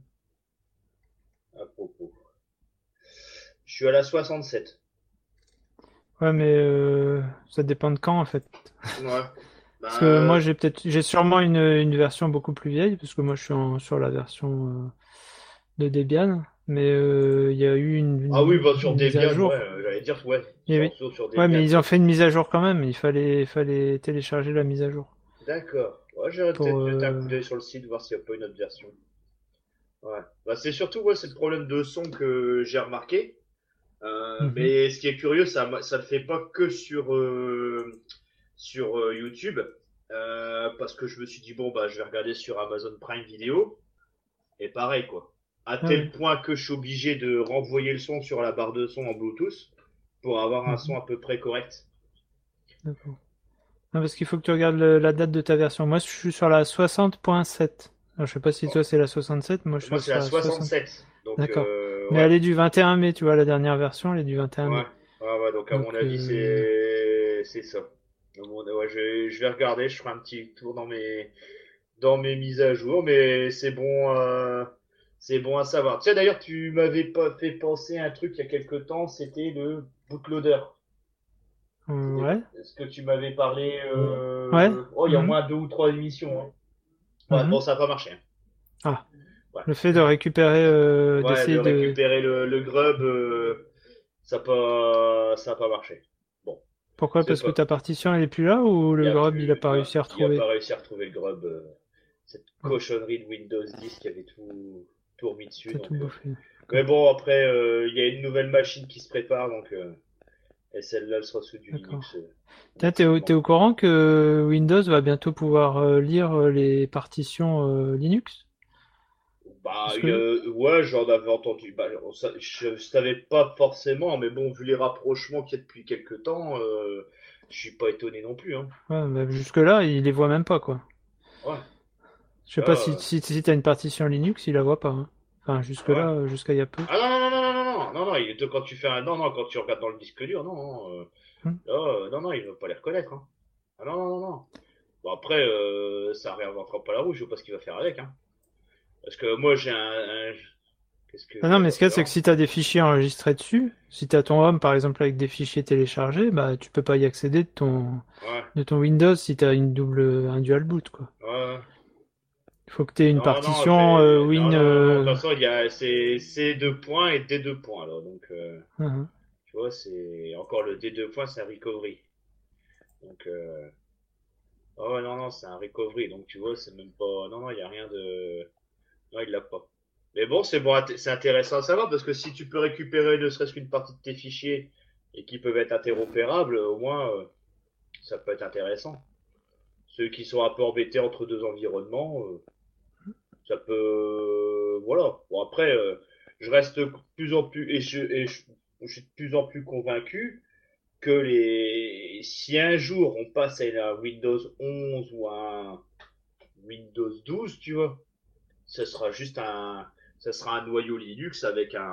Speaker 1: À propos. Je suis à la 67.
Speaker 2: Ouais, mais ça dépend de quand en fait.
Speaker 1: Ouais.
Speaker 2: Parce que
Speaker 1: Bah,
Speaker 2: moi j'ai sûrement une version beaucoup plus vieille, parce que moi je suis sur la version de Debian, mais il y a eu
Speaker 1: ah oui, bah sur
Speaker 2: une mise à
Speaker 1: Debian, ouais,
Speaker 2: jour.
Speaker 1: j'allais dire, ouais,
Speaker 2: Il y avait-
Speaker 1: sur
Speaker 2: Ouais, mais
Speaker 1: Debian,
Speaker 2: ils ont
Speaker 1: ouais.
Speaker 2: fait une mise à jour quand même. Il fallait télécharger la mise à jour
Speaker 1: D'accord. Ouais, j'aurais
Speaker 2: pour.
Speaker 1: peut-être jeté un coup d'œil sur le site, voir s'il n'y a pas une autre version. Ouais. Bah, c'est surtout, ouais, c'est le problème de son que j'ai remarqué.
Speaker 2: Mhm.
Speaker 1: Mais ce qui est curieux, ça ne fait pas que sur YouTube. Parce que je me suis dit, bon, bah, je vais regarder sur Amazon Prime Video. Et pareil, quoi. à
Speaker 2: Ah
Speaker 1: tel
Speaker 2: oui.
Speaker 1: point que je suis obligé de renvoyer le son sur la barre de son en Bluetooth pour avoir un son
Speaker 2: Mhm.
Speaker 1: à peu près correct.
Speaker 2: D'accord. Non, parce qu'il faut que tu regardes la date de ta version. Moi, je suis sur la 60.7. Alors, je sais pas si
Speaker 1: Bon,
Speaker 2: toi c'est la 67, moi je
Speaker 1: moi,
Speaker 2: suis
Speaker 1: c'est la
Speaker 2: sur la 60.
Speaker 1: 67. Donc,
Speaker 2: D'accord. Mais
Speaker 1: ouais.
Speaker 2: elle est du 21 mai, tu vois, la dernière version, elle est du 21
Speaker 1: Ouais.
Speaker 2: mai.
Speaker 1: Ouais. Donc, à mon
Speaker 2: Donc,
Speaker 1: avis, c'est ça. Ouais, je vais regarder. Je ferai un petit tour dans mes mises à jour. Mais c'est bon à savoir. Tu sais, d'ailleurs, tu m'avais pas fait penser à un truc il y a quelque temps. C'était le bootloader. C'était
Speaker 2: ouais,
Speaker 1: ce que tu m'avais parlé.
Speaker 2: ouais.
Speaker 1: Oh, il y a au
Speaker 2: Mhm.
Speaker 1: moins 2 ou 3 émissions, hein. Ouais, bon,
Speaker 2: Mhm.
Speaker 1: ça n'a pas marché, hein.
Speaker 2: Ah,
Speaker 1: Ouais.
Speaker 2: le fait de récupérer,
Speaker 1: Ouais, de
Speaker 2: d'essayer de...
Speaker 1: récupérer le grub, ça a pas marché. Bon,
Speaker 2: Pourquoi?
Speaker 1: c'est
Speaker 2: Parce que
Speaker 1: pas.
Speaker 2: ta partition elle est plus là ou
Speaker 1: Il y
Speaker 2: le
Speaker 1: a
Speaker 2: grub il a
Speaker 1: plus.
Speaker 2: pas
Speaker 1: Non,
Speaker 2: réussi à
Speaker 1: il a
Speaker 2: retrouver?
Speaker 1: pas réussi à retrouver le grub. Cette
Speaker 2: Ah,
Speaker 1: cochonnerie de Windows 10 qui avait tout remis dessus.
Speaker 2: t'as tout
Speaker 1: Donc,
Speaker 2: bouffé.
Speaker 1: mais
Speaker 2: D'accord.
Speaker 1: bon, après, il y a une nouvelle machine qui se prépare. Donc, et celle-là, elle sera sous du
Speaker 2: D'accord.
Speaker 1: Linux
Speaker 2: T'es
Speaker 1: nativement.
Speaker 2: au courant que Windows va bientôt pouvoir lire les partitions Linux?
Speaker 1: Bah,
Speaker 2: Parce que,
Speaker 1: ouais, j'en avais entendu. Bah, je savais pas forcément, mais bon, vu les rapprochements qu'il y a depuis quelques temps, je suis pas étonné non plus, hein.
Speaker 2: ouais, bah, jusque-là, il les voit même pas, quoi.
Speaker 1: Ouais,
Speaker 2: Je sais
Speaker 1: là,
Speaker 2: pas si t'as une partition Linux, il la voit pas, hein. Enfin,
Speaker 1: ouais.
Speaker 2: jusque-là, jusqu'à il y a peu.
Speaker 1: Ah non, non, non, non, non, non, non, non, quand tu fais un, non, non, quand tu regardes dans le disque dur, non, non,
Speaker 2: Hmm.
Speaker 1: là, non, non, il veut pas les reconnaître, hein. Ah non, non, non, non. Bon, après, ça réinventera pas la roue, je sais pas ce qu'il va faire avec, hein. Parce que moi, qu'est-ce que
Speaker 2: Ah
Speaker 1: je
Speaker 2: non,
Speaker 1: vois
Speaker 2: mais
Speaker 1: pas
Speaker 2: ce qu'il y a, c'est
Speaker 1: faire?
Speaker 2: que si t'as des fichiers enregistrés dessus, si t'as ton home, par exemple, avec des fichiers téléchargés, bah, tu peux pas y accéder
Speaker 1: Ouais,
Speaker 2: de ton Windows si t'as un dual boot, quoi.
Speaker 1: ouais.
Speaker 2: Il faut que t'aies une
Speaker 1: Non, non,
Speaker 2: partition
Speaker 1: non,
Speaker 2: Win,
Speaker 1: non, non, non. De toute façon, c'est C2 points et D2 points, alors. Donc,
Speaker 2: hein,
Speaker 1: tu vois, c'est encore le D2 points, c'est un recovery. Donc, oh, ouais, non, non, c'est un recovery. Donc, tu vois, c'est même pas, non, non, il y a rien de, non, il l'a pas. Mais bon, c'est bon, c'est intéressant à savoir parce que si tu peux récupérer ne serait-ce qu'une partie de tes fichiers et qui peuvent être interopérables, au moins, ça peut être intéressant. Ceux qui sont un peu embêtés entre deux environnements, ça peut, voilà. Bon, après, je reste de plus en plus, je suis de plus en plus convaincu que si un jour on passe à un Windows 11 ou un Windows 12, tu vois, ce sera juste ça sera un noyau Linux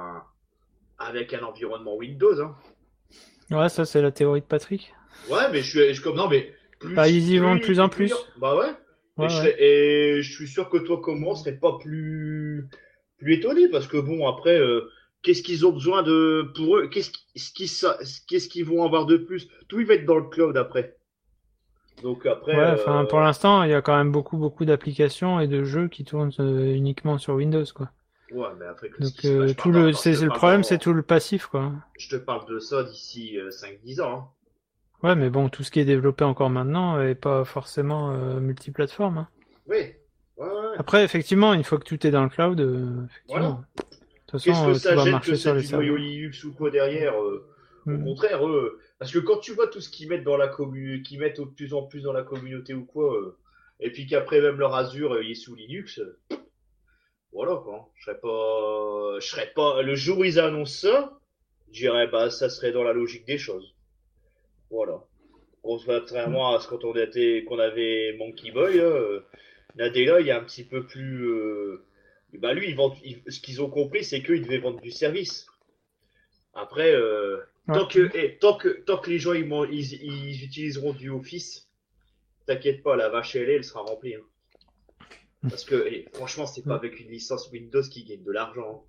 Speaker 1: avec un environnement Windows, hein.
Speaker 2: Ouais, ça, c'est la théorie de Patrick.
Speaker 1: Ouais, mais comme, non, mais
Speaker 2: Bah, ils y vont de plus en
Speaker 1: plus,
Speaker 2: plus.
Speaker 1: bah ouais.
Speaker 2: Ouais, ouais.
Speaker 1: Et je suis sûr que toi, comme moi, on serait pas plus étonné parce que bon, après, qu'est-ce qu'ils ont besoin de, pour eux, qu'est-ce qu'ils vont avoir de plus? Tout, il va être dans le cloud après. Donc après,
Speaker 2: Ouais, enfin, pour l'instant, il y a quand même beaucoup d'applications et de jeux qui tournent uniquement sur Windows, quoi.
Speaker 1: ouais, mais après, qu'est-ce qui
Speaker 2: Donc,
Speaker 1: se, bah, je parle, attends, attends,
Speaker 2: le problème, c'est tout le passif, quoi.
Speaker 1: je te parle de ça d'ici 5-10 ans, hein.
Speaker 2: Ouais, mais bon, tout ce qui est développé encore maintenant est pas forcément multiplateforme, hein.
Speaker 1: Oui, ouais, ouais, ouais.
Speaker 2: Après, effectivement, une fois que tout est dans le cloud, effectivement.
Speaker 1: Voilà.
Speaker 2: De toute
Speaker 1: Qu'est-ce
Speaker 2: façon,
Speaker 1: que
Speaker 2: tout
Speaker 1: ça
Speaker 2: va
Speaker 1: gêne que
Speaker 2: marcher sur
Speaker 1: c'est
Speaker 2: les
Speaker 1: du noyau
Speaker 2: serveurs.
Speaker 1: Linux ou quoi derrière? Au
Speaker 2: Hmm.
Speaker 1: contraire, parce que quand tu vois tout ce qu'ils mettent dans la qu'ils mettent de plus en plus dans la communauté ou quoi, et puis qu'après même leur Azure il est sous Linux, voilà quoi. Je serais pas. Le jour où ils annoncent ça, je dirais bah ça serait dans la logique des choses. Voilà.
Speaker 2: Hmm.
Speaker 1: Contrairement à ce qu'on avait Monkey Boy, là, Nadella, il est un petit peu plus. Bah lui, ce qu'ils ont compris, c'est qu'ils devaient vendre du service. Après,
Speaker 2: Ouais. Hmm.
Speaker 1: tant que les gens ils utiliseront du Office, t'inquiète pas, la vache à lait, elle sera remplie, hein. Parce que franchement, c'est pas
Speaker 2: Ouais.
Speaker 1: avec une licence Windows qu'ils gagnent de l'argent,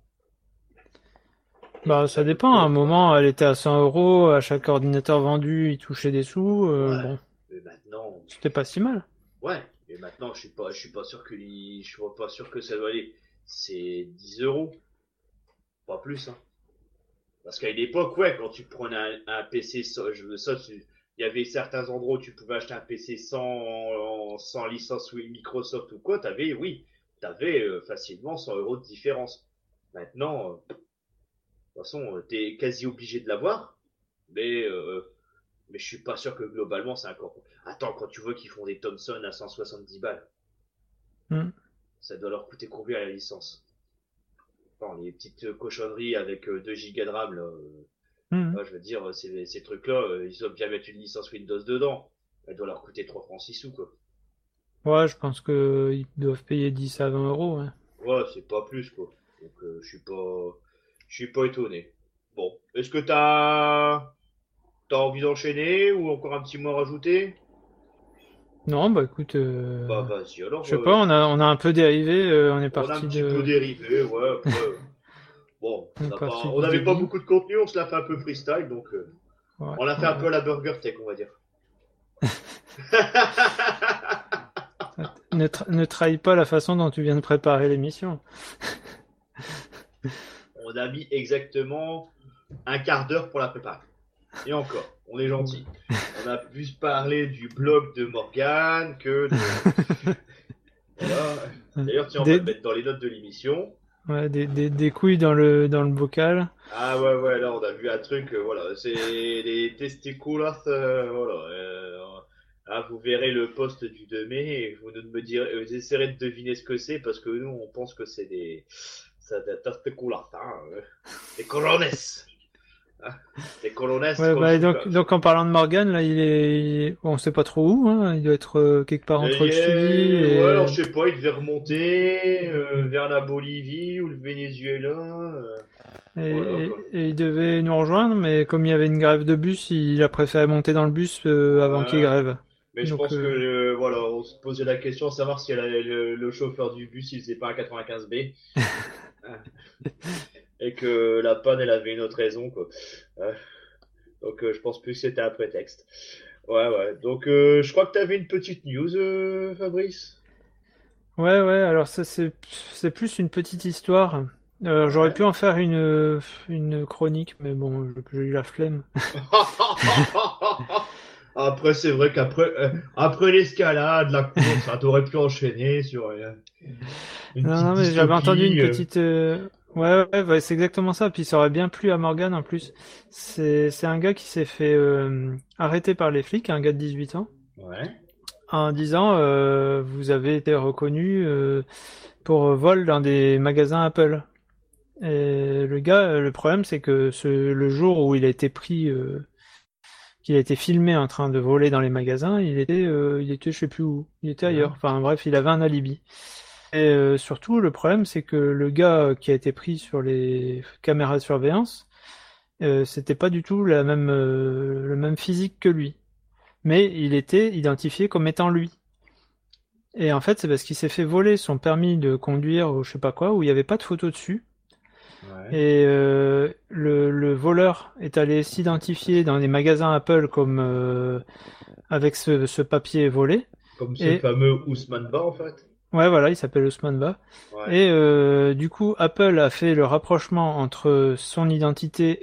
Speaker 1: hein. Et
Speaker 2: Bah,
Speaker 1: ça
Speaker 2: ça
Speaker 1: coûte
Speaker 2: dépend. À un
Speaker 1: que.
Speaker 2: moment, elle était à 100 euros. À chaque ordinateur vendu, il touchait des sous.
Speaker 1: Ouais,
Speaker 2: Bon,
Speaker 1: mais maintenant.
Speaker 2: c'était pas si mal.
Speaker 1: Ouais, mais maintenant, je suis pas sûr je suis pas sûr que ça doit aller. C'est 10 euros, pas plus, hein. Parce qu'à une époque, ouais, quand tu prenais un PC, il y avait certains endroits où tu pouvais acheter un PC sans licence Microsoft ou quoi, oui, t'avais facilement 100 euros de différence. Maintenant, de toute façon, t'es quasi obligé de l'avoir, mais je suis pas sûr que globalement c'est encore. Attends, quand tu vois qu'ils font des Thomson à 170 balles,
Speaker 2: Hmm.
Speaker 1: ça doit leur coûter combien la licence? Enfin, les petites cochonneries avec 2 gigas de RAM, là,
Speaker 2: Mhm.
Speaker 1: je veux dire, ces trucs-là, ils doivent bien mettre une licence Windows dedans. Elle doit leur coûter 3 francs 6 sous, quoi.
Speaker 2: Ouais, je pense que ils doivent payer 10 à 20 euros. Ouais.
Speaker 1: Ouais, c'est pas plus, quoi. Donc, je suis pas étonné. Bon. Est-ce que t'as envie d'enchaîner ou encore un petit mot à rajouter?
Speaker 2: Non, bah écoute,
Speaker 1: Bah, vas-y, alors,
Speaker 2: je sais pas, on a un peu dérivé, on est
Speaker 1: on a un
Speaker 2: parti
Speaker 1: petit peu
Speaker 2: de,
Speaker 1: dérivé, ouais, après, bon,
Speaker 2: on est parti
Speaker 1: on
Speaker 2: du
Speaker 1: n'avait pas
Speaker 2: débit.
Speaker 1: beaucoup de contenu, on se l'a fait un peu freestyle, donc,
Speaker 2: Ouais,
Speaker 1: on a fait un peu
Speaker 2: ouais.
Speaker 1: à la Burger Tech, on va dire.
Speaker 2: Ne trahis pas la façon dont tu viens de préparer l'émission.
Speaker 1: On a mis exactement un quart d'heure pour la préparer. Et encore, on est gentil. On a plus parlé du blog de Morgane que de... Voilà. D'ailleurs, tiens, on va
Speaker 2: Des,
Speaker 1: le mettre dans les notes de l'émission.
Speaker 2: ouais, des couilles dans le bocal.
Speaker 1: Ah ouais, ouais, là, on a vu un truc, voilà, c'est les testicules, voilà. Ah, vous verrez le post du 2 mai et me direz, vous essayerez de deviner ce que c'est parce que nous, on pense que c'est des testicules, hein, des colones. Hein, des colones
Speaker 2: Ouais,
Speaker 1: qu'on
Speaker 2: bah,
Speaker 1: se
Speaker 2: donc en parlant de Morgan, là, bon, on sait pas trop où, hein. Il doit être quelque part entre le Chili
Speaker 1: Ouais, alors
Speaker 2: et,
Speaker 1: je sais pas, il devait remonter vers la Bolivie ou le Venezuela. Voilà quoi.
Speaker 2: et il devait nous rejoindre, mais comme il y avait une grève de bus, il a préféré monter dans le bus avant qu'il
Speaker 1: Ouais.
Speaker 2: grève.
Speaker 1: Mais je
Speaker 2: Donc,
Speaker 1: pense que voilà, on se posait la question à savoir si le chauffeur du bus il faisait pas un 95B hein, et que la panne elle avait une autre raison quoi. Euh, donc je pense plus que c'était un prétexte. Ouais ouais. Donc je crois que t'avais une petite news Fabrice.
Speaker 2: ouais, alors ça, c'est plus une petite histoire. J'aurais pu
Speaker 1: Ouais.
Speaker 2: en faire une chronique, mais bon, j'ai eu la flemme.
Speaker 1: Après, c'est vrai après l'escalade, la course, ça t'aurais pu enchaîner sur une
Speaker 2: Non,
Speaker 1: petite
Speaker 2: non, mais j'avais entendu une
Speaker 1: dystopie.
Speaker 2: petite. Ouais, c'est exactement ça. Puis ça aurait bien plu à Morgan en plus. C'est un gars qui s'est fait arrêter par les flics, un gars de 18 ans,
Speaker 1: Ouais.
Speaker 2: en disant vous avez été reconnu pour vol dans des magasins Apple. Et le gars, le problème, c'est que le jour où il a été pris, qu'il a été filmé en train de voler dans les magasins, il était, je sais plus où, il était ailleurs.
Speaker 1: Ouais.
Speaker 2: Enfin bref, il avait un alibi. Et surtout, le problème, c'est que le gars qui a été pris sur les caméras de surveillance, c'était pas du tout le même physique que lui. Mais il était identifié comme étant lui. Et en fait, c'est parce qu'il s'est fait voler son permis de conduire ou je sais pas quoi, où il n'y avait pas de photo dessus.
Speaker 1: Ouais.
Speaker 2: Et le voleur est allé s'identifier dans les magasins Apple comme avec ce papier volé.
Speaker 1: Comme ce
Speaker 2: Et
Speaker 1: fameux Ousmane Ba, en fait.
Speaker 2: ouais, voilà, il s'appelle Ousmane Ba.
Speaker 1: Ouais.
Speaker 2: Et du coup, Apple a fait le rapprochement entre son identité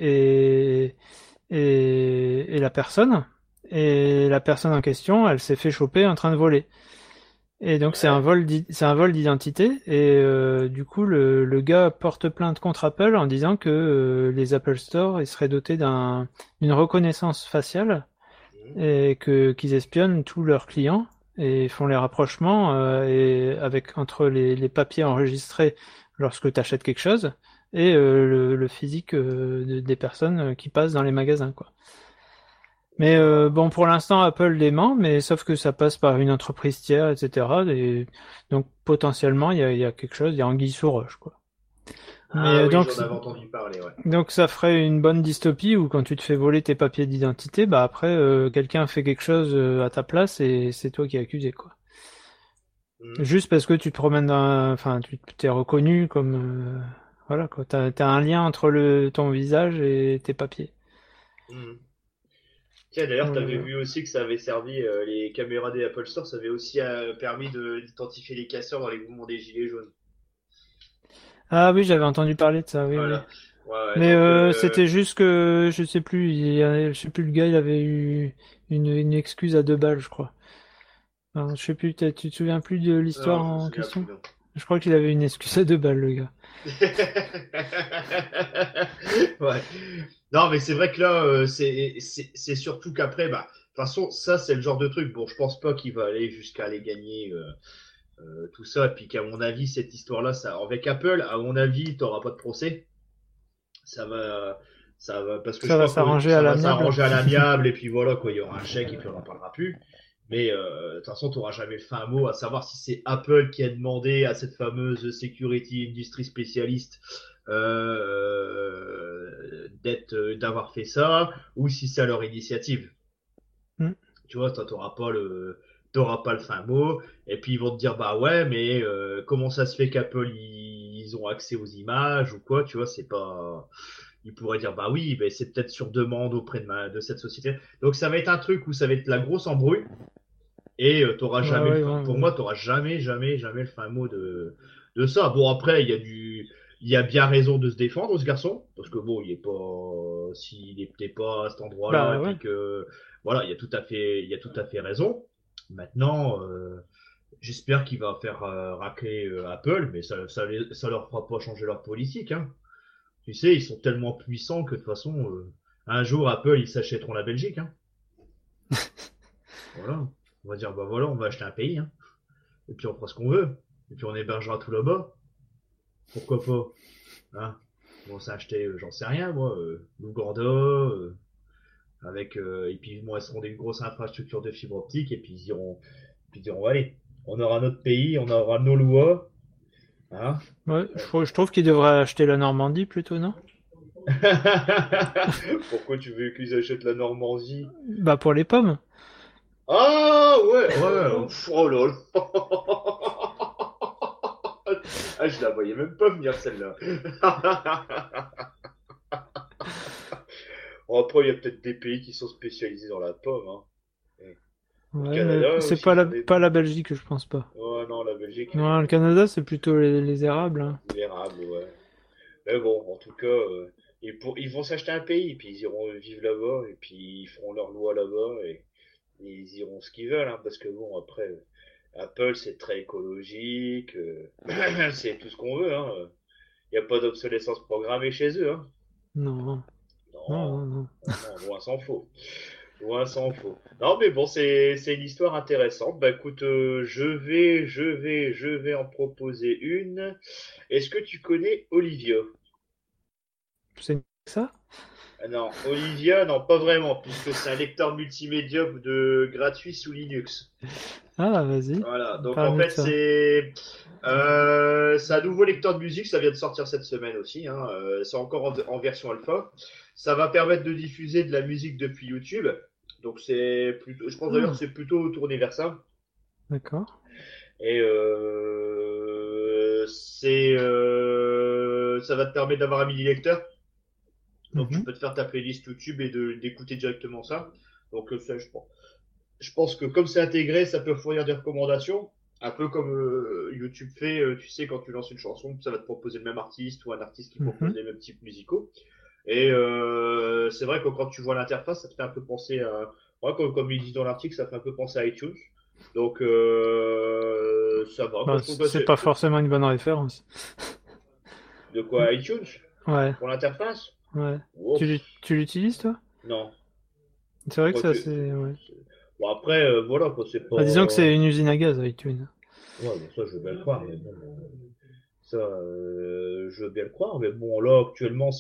Speaker 2: et la personne. Et la personne en question, elle s'est fait choper en train de voler. Et donc
Speaker 1: Ouais.
Speaker 2: c'est un vol d'identité. Et du coup, le gars porte plainte contre Apple en disant que les Apple Store ils seraient dotés d'une reconnaissance faciale
Speaker 1: Mhm.
Speaker 2: et que qu'ils espionnent tous leurs clients et font les rapprochements et avec entre les papiers enregistrés lorsque tu achètes quelque chose et le physique des personnes qui passent dans les magasins quoi. Mais
Speaker 1: Waouh.
Speaker 2: bon pour l'instant Apple les ment mais sauf que ça passe par une entreprise tiers etc. Et donc potentiellement il y a quelque chose, il y a anguille sous roche quoi. Mais
Speaker 1: Ah oui, j'en avais entendu parler, ouais.
Speaker 2: donc ça ferait une bonne dystopie où quand tu te fais voler tes papiers d'identité, bah après quelqu'un fait quelque chose à ta place et c'est toi qui es accusé quoi.
Speaker 1: Mhm.
Speaker 2: Juste parce que tu te promènes enfin tu t'es reconnu comme voilà quoi, t'as un lien entre ton visage et tes papiers.
Speaker 1: Mhm. Tiens, d'ailleurs,
Speaker 2: Voilà,
Speaker 1: t'avais
Speaker 2: voilà.
Speaker 1: vu aussi que ça avait servi, les caméras des Apple Store, ça avait aussi permis d'identifier les casseurs dans les mouvements des gilets jaunes.
Speaker 2: Ah oui, j'avais entendu parler de ça, oui, oui.
Speaker 1: Voilà. Ouais, ouais,
Speaker 2: Mais
Speaker 1: donc,
Speaker 2: c'était juste que je sais plus, je sais plus le gars, il avait eu une excuse à 2 balles, je crois. Enfin, je sais plus, tu te souviens plus de l'histoire
Speaker 1: non, je me
Speaker 2: en
Speaker 1: souviens plus,
Speaker 2: question?
Speaker 1: non.
Speaker 2: Je crois qu'il avait une excuse à 2 balles, le gars.
Speaker 1: Ouais. Non, mais c'est vrai que là, c'est surtout qu'après, bah, de toute façon, ça, c'est le genre de truc. Bon, je pense pas qu'il va aller jusqu'à aller gagner. tout ça, et puis qu'à mon avis, cette histoire-là, ça, avec Apple, à mon avis, t'auras pas de procès. Ça va, parce que je
Speaker 2: Ça va
Speaker 1: crois que
Speaker 2: s'arranger à
Speaker 1: ça va
Speaker 2: l'amiable.
Speaker 1: s'arranger à l'amiable, et puis voilà, quoi, il y aura un chèque, et puis on n'en parlera plus. Mais de toute façon, tu n'auras jamais le fin mot, à savoir si c'est Apple qui a demandé à cette fameuse Security Industry Specialist d'avoir fait ça, ou si c'est à leur initiative.
Speaker 2: Mm.
Speaker 1: Tu vois, toi, t'auras pas le fin mot, et puis ils vont te dire, bah ouais, mais comment ça se fait qu'Apple, ils ont accès aux images, ou quoi, tu vois, c'est pas... Ils pourraient dire, bah oui, mais c'est peut-être sur demande auprès de cette société. Donc ça va être un truc où ça va être la grosse embrouille, et t'auras
Speaker 2: Ouais,
Speaker 1: jamais
Speaker 2: ouais, ouais,
Speaker 1: pour
Speaker 2: ouais.
Speaker 1: moi, t'auras jamais, jamais, jamais le fin mot de ça. Bon, après, il y a bien raison de se défendre, ce garçon, parce que bon, il est pas, s'il était pas à cet endroit-là, et
Speaker 2: Bah ouais.
Speaker 1: puis que, voilà, il y a tout à fait raison. Maintenant, j'espère qu'il va faire racler Apple, mais ça leur fera pas changer leur politique, hein. Tu sais, ils sont tellement puissants que de toute façon, un jour, Apple, ils s'achèteront la Belgique, hein. Voilà. On va dire, bah voilà, on va acheter un pays, hein. Et puis on fera ce qu'on veut. Et puis on hébergera tout là-bas. Pourquoi pas? Hein? Ils vont s'acheter, j'en sais rien, moi, l'Ouganda, et puis ils laisseront des grosses infrastructures de fibre optique, et puis ils diront, allez, on aura notre pays, on aura nos lois, hein?
Speaker 2: Ouais, je trouve qu'ils devraient acheter la Normandie plutôt, non?
Speaker 1: Pourquoi tu veux qu'ils achètent la Normandie?
Speaker 2: Bah pour les pommes.
Speaker 1: Ah ouais, ouais, pff, oh là là. Ah, je la voyais même pas venir celle-là. Bon, après, il y a peut-être des pays qui sont spécialisés dans la pomme, hein. Et le
Speaker 2: Ouais, mais
Speaker 1: Canada
Speaker 2: c'est
Speaker 1: aussi, ils font des...
Speaker 2: pas la Belgique, je pense pas.
Speaker 1: Oh non, la Belgique,
Speaker 2: Non, le Canada, c'est plutôt les érables, hein.
Speaker 1: l'érable, ouais. Mais bon, en tout cas, ils vont s'acheter un pays, puis ils iront vivre là-bas, et puis ils feront leurs lois là-bas, et ils iront ce qu'ils veulent, hein, parce que bon, après, Apple, c'est très écologique, c'est tout ce qu'on veut, hein. Il n'y a pas d'obsolescence programmée chez eux, hein.
Speaker 2: Non, non,
Speaker 1: Non,
Speaker 2: non, non.
Speaker 1: non, non, loin s'en faut. Loin s'en faut. Non, mais bon, c'est une histoire intéressante. Bah écoute, je vais en proposer une. Est-ce que tu connais Olivia?
Speaker 2: C'est ça?
Speaker 1: Ah non, Olivia, non, pas vraiment, puisque c'est un lecteur multimédia gratuit sous Linux.
Speaker 2: Ah, vas-y.
Speaker 1: Voilà, donc en
Speaker 2: Parle-nous de
Speaker 1: fait,
Speaker 2: ça.
Speaker 1: c'est un nouveau lecteur de musique, ça vient de sortir cette semaine aussi, hein. C'est encore en version alpha. Ça va permettre de diffuser de la musique depuis YouTube. Donc c'est plutôt, je pense d'ailleurs que
Speaker 2: Ah,
Speaker 1: c'est plutôt tourné vers ça.
Speaker 2: d'accord.
Speaker 1: Et ça va te permettre d'avoir un mini lecteur. Donc tu
Speaker 2: Mhm.
Speaker 1: peux te faire ta playlist YouTube et d'écouter directement ça. Donc ça, je pense que comme c'est intégré, ça peut fournir des recommandations. Un peu comme YouTube fait, tu sais, quand tu lances une chanson, ça va te proposer le même artiste ou un artiste qui propose
Speaker 2: Mhm.
Speaker 1: les mêmes types musicaux. Et c'est vrai que quand tu vois l'interface, ça te fait un peu penser à... Ouais, comme il dit dans l'article, ça fait un peu penser à iTunes. Donc ça va, quoi,
Speaker 2: Bah,
Speaker 1: je trouve que
Speaker 2: c'est pas forcément une bonne référence.
Speaker 1: De quoi, iTunes?
Speaker 2: Ouais,
Speaker 1: Pour l'interface?
Speaker 2: ouais.
Speaker 1: Ouf,
Speaker 2: Tu l'utilises, toi?
Speaker 1: non.
Speaker 2: C'est vrai que
Speaker 1: Quoi
Speaker 2: ça,
Speaker 1: que...
Speaker 2: c'est... Ouais.
Speaker 1: Bon, après, voilà, quoi, c'est
Speaker 2: Bah, disons que
Speaker 1: pas...
Speaker 2: c'est une usine à gaz, iTunes.
Speaker 1: Ouais, bon, ça, je veux bien le croire, mais bon... Ça, je veux bien le croire, mais bon, là, actuellement,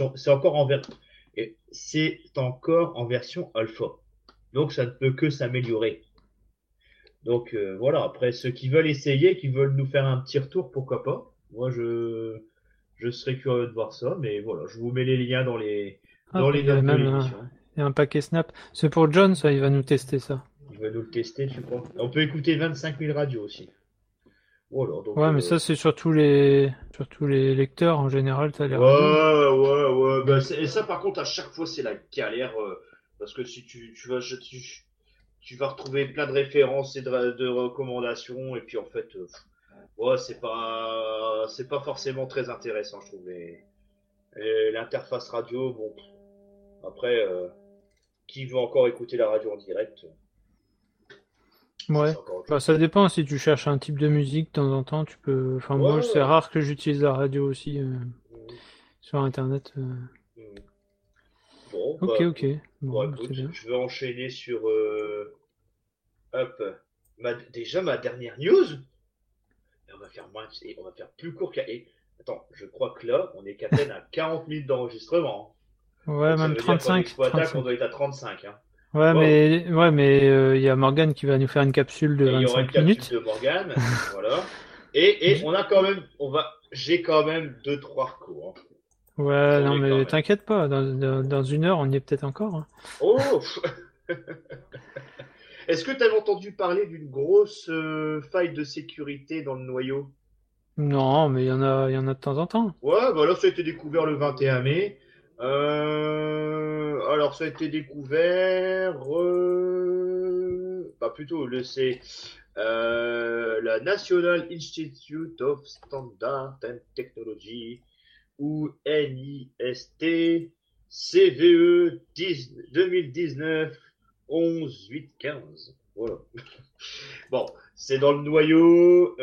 Speaker 1: c'est encore en version alpha. Donc, ça ne peut que s'améliorer. Donc, voilà. Après, ceux qui veulent essayer, qui veulent nous faire un petit retour, pourquoi pas. Moi, je serais curieux de voir ça, mais voilà. Je vous mets les liens
Speaker 2: Ah,
Speaker 1: dans
Speaker 2: bah,
Speaker 1: les
Speaker 2: il y a
Speaker 1: notes de
Speaker 2: même
Speaker 1: l'émission.
Speaker 2: il y a un paquet Snap. C'est pour John, ça, il va nous tester ça.
Speaker 1: Il va nous le tester, tu crois. On peut écouter 25 000 radios aussi. Voilà, donc,
Speaker 2: Ouais, mais ça, c'est sur tous les lecteurs, en général, t'as les
Speaker 1: ouais,
Speaker 2: radios.
Speaker 1: ouais, ouais. Bah, et ça, par contre, à chaque fois, c'est la galère. Parce que si tu vas retrouver plein de références et de recommandations. Et puis, en fait, ouais, c'est pas forcément très intéressant, je trouve. Et l'interface radio, bon, après, qui veut encore écouter la radio en direct? Ça,
Speaker 2: Ouais.
Speaker 1: c'est encore autre
Speaker 2: Bah,
Speaker 1: chose.
Speaker 2: ça dépend, si tu cherches un type de musique, de temps en temps, tu peux... Enfin,
Speaker 1: Ouais,
Speaker 2: moi, c'est
Speaker 1: ouais.
Speaker 2: rare que j'utilise la radio aussi
Speaker 1: Mhm,
Speaker 2: sur Internet.
Speaker 1: mhm. Bon,
Speaker 2: Ok,
Speaker 1: bah,
Speaker 2: ok. Bon, bah,
Speaker 1: écoute,
Speaker 2: c'est bien.
Speaker 1: je vais enchaîner sur, hop, déjà ma dernière news. on va faire plus court qu'à. Attends, je crois que là, on est qu'à peine à 40 minutes d'enregistrement.
Speaker 2: Ouais,
Speaker 1: Donc ça
Speaker 2: même
Speaker 1: veut dire qu'en
Speaker 2: 35,
Speaker 1: Expo-Attaque, on
Speaker 2: 35.
Speaker 1: doit être à 35.
Speaker 2: Ouais,
Speaker 1: Wow.
Speaker 2: mais il y a Morgane qui va nous faire une capsule de
Speaker 1: Et il y aura une
Speaker 2: 25
Speaker 1: capsule
Speaker 2: minutes.
Speaker 1: de Morgane. Voilà. Et
Speaker 2: J-
Speaker 1: on a quand même, j'ai quand même 2-3 recours.
Speaker 2: Ouais,
Speaker 1: J'en
Speaker 2: non,
Speaker 1: ai quand
Speaker 2: mais
Speaker 1: même.
Speaker 2: t'inquiète pas, dans 1 heure, on y est peut-être encore, hein.
Speaker 1: Oh! Est-ce que tu avais entendu parler d'une grosse faille de sécurité dans le noyau?
Speaker 2: Non, mais il y en a de temps en temps.
Speaker 1: Ouais, bah là, ça a été découvert le 21 mai. Alors, ça a été découvert. Bah, plutôt, c'est la National Institute of Standard and Technology, ou NIST, CVE 2019 11 8 15. Voilà. Bon, c'est dans le noyau.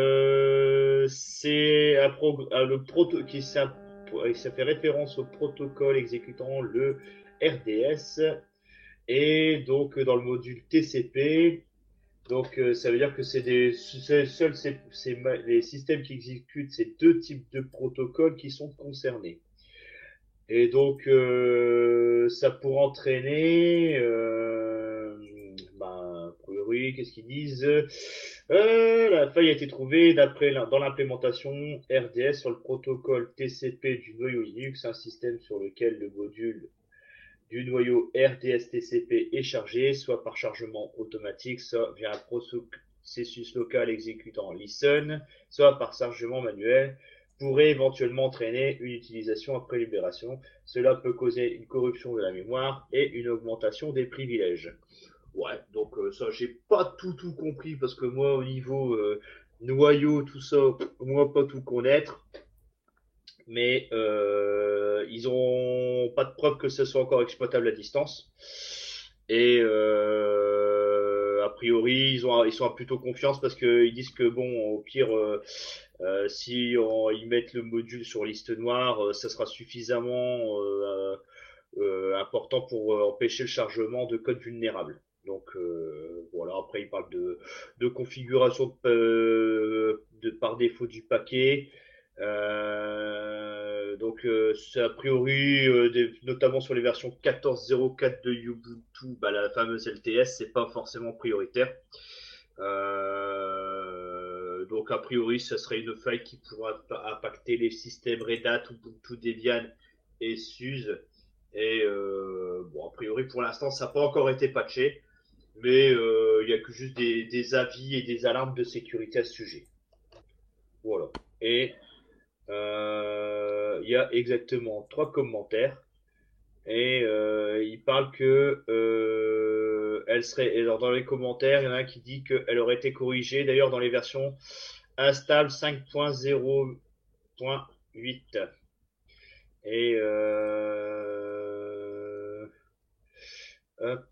Speaker 1: C'est le proto qui ça fait référence au protocole exécutant le RDS et donc dans le module TCP. Donc ça veut dire que seuls les systèmes qui exécutent ces deux types de protocoles qui sont concernés. Et donc, ça pourrait entraîner, a priori, qu'est-ce qu'ils disent? La faille a été trouvée dans l'implémentation RDS sur le protocole TCP du noyau Linux, un système sur lequel le module du noyau RDS TCP est chargé, soit par chargement automatique, soit via un processus local exécutant listen, soit par chargement manuel, pourrait éventuellement entraîner une utilisation après libération. Cela peut causer une corruption de la mémoire et une augmentation des privilèges. Ouais, donc ça, j'ai pas tout compris parce que moi, au niveau noyau, tout ça, moi, pas tout connaître. Mais ils ont pas de preuve que ce soit encore exploitable à distance. Et a priori, ils sont plutôt confiance parce qu'ils disent que bon, au pire, si ils mettent le module sur liste noire, ça sera suffisamment important pour empêcher le chargement de code vulnérable. Donc voilà, après ils parlent de configuration par défaut du paquet. Donc c'est a priori, notamment sur les versions 14.04 de Ubuntu, bah, la fameuse LTS, c'est pas forcément prioritaire. Donc a priori, ça serait une faille qui pourra impacter les systèmes Red Hat, Ubuntu, Debian et SUSE. Et bon, a priori, pour l'instant, ça n'a pas encore été patché, mais il y a que juste des avis et des alarmes de sécurité à ce sujet. Voilà. Et il y a exactement 3 commentaires. Et il parle que elle serait. Et alors dans les commentaires, il y en a un qui dit qu'elle aurait été corrigée. D'ailleurs, dans les versions instables 5.0.8. Et hop.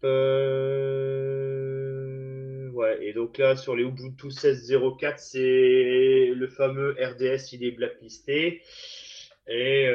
Speaker 1: Ouais. Et donc là, sur les Ubuntu 16.04, c'est le fameux RDS, il est blacklisté. Et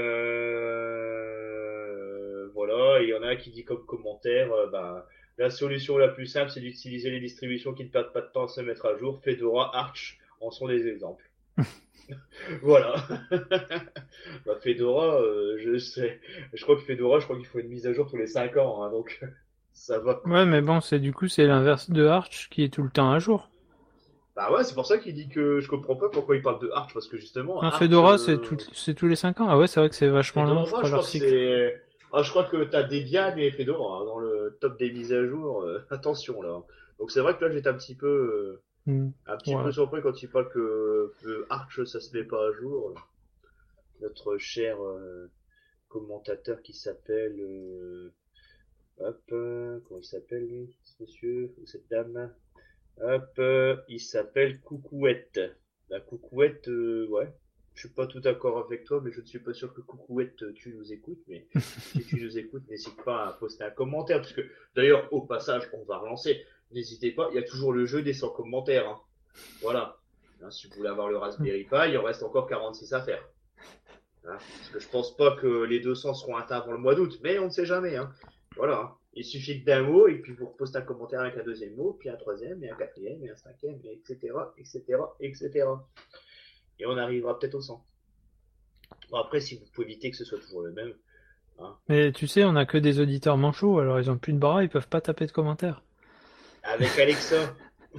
Speaker 1: voilà, il y en a un qui dit comme commentaire, la solution la plus simple, c'est d'utiliser les distributions qui ne perdent pas de temps à se mettre à jour. Fedora, Arch en sont des exemples. Voilà. Bah, Fedora, je crois que Fedora, qu'il faut une mise à jour tous les 5 ans, hein, donc ça va.
Speaker 2: Ouais, mais bon, c'est l'inverse de Arch qui est tout le temps à jour.
Speaker 1: Bah ouais, c'est pour ça qu'il dit que je comprends pas pourquoi il parle de Arch, parce que justement,
Speaker 2: Un
Speaker 1: Arch,
Speaker 2: Fedora, c'est tous les 5 ans. Ah ouais, c'est vrai que c'est vachement long, je
Speaker 1: Fedora,
Speaker 2: crois,
Speaker 1: je crois
Speaker 2: leur
Speaker 1: que
Speaker 2: cycle.
Speaker 1: c'est. Ah, je crois que t'as Debian et Fedora hein, dans le top des mises à jour. Attention là. Donc c'est vrai que là j'étais
Speaker 2: Hmm.
Speaker 1: un petit peu
Speaker 2: Ouais.
Speaker 1: surpris quand il parle que Arch ça se met pas à jour. Notre cher commentateur qui s'appelle hop comment il s'appelle lui, ce monsieur ou cette dame? Hop, il s'appelle Coucouette. La Coucouette, ouais. Je suis pas tout d'accord avec toi, mais je ne suis pas sûr que Coucouette, tu nous écoutes. Mais si tu nous écoutes, n'hésite pas à poster un commentaire. Parce que, d'ailleurs, au passage, on va relancer. N'hésitez pas, il y a toujours le jeu des 100 commentaires. Hein. Voilà. Hein, si vous voulez avoir le Raspberry Pi, il en reste encore 46 à faire. Hein, parce que je pense pas que les 200 seront atteints avant le mois d'août. Mais on ne sait jamais. Hein. Voilà. Il suffit que d'un mot, et puis vous repostez un commentaire avec un deuxième mot, puis un troisième, et un quatrième, et un cinquième, et etc., etc., etc. Et on arrivera peut-être au 100. Bon, après, si vous pouvez éviter que ce soit toujours le même, hein.
Speaker 2: Mais tu sais, on a que des auditeurs manchots, alors ils ont plus de bras, ils peuvent pas taper de commentaires.
Speaker 1: Avec Alexa.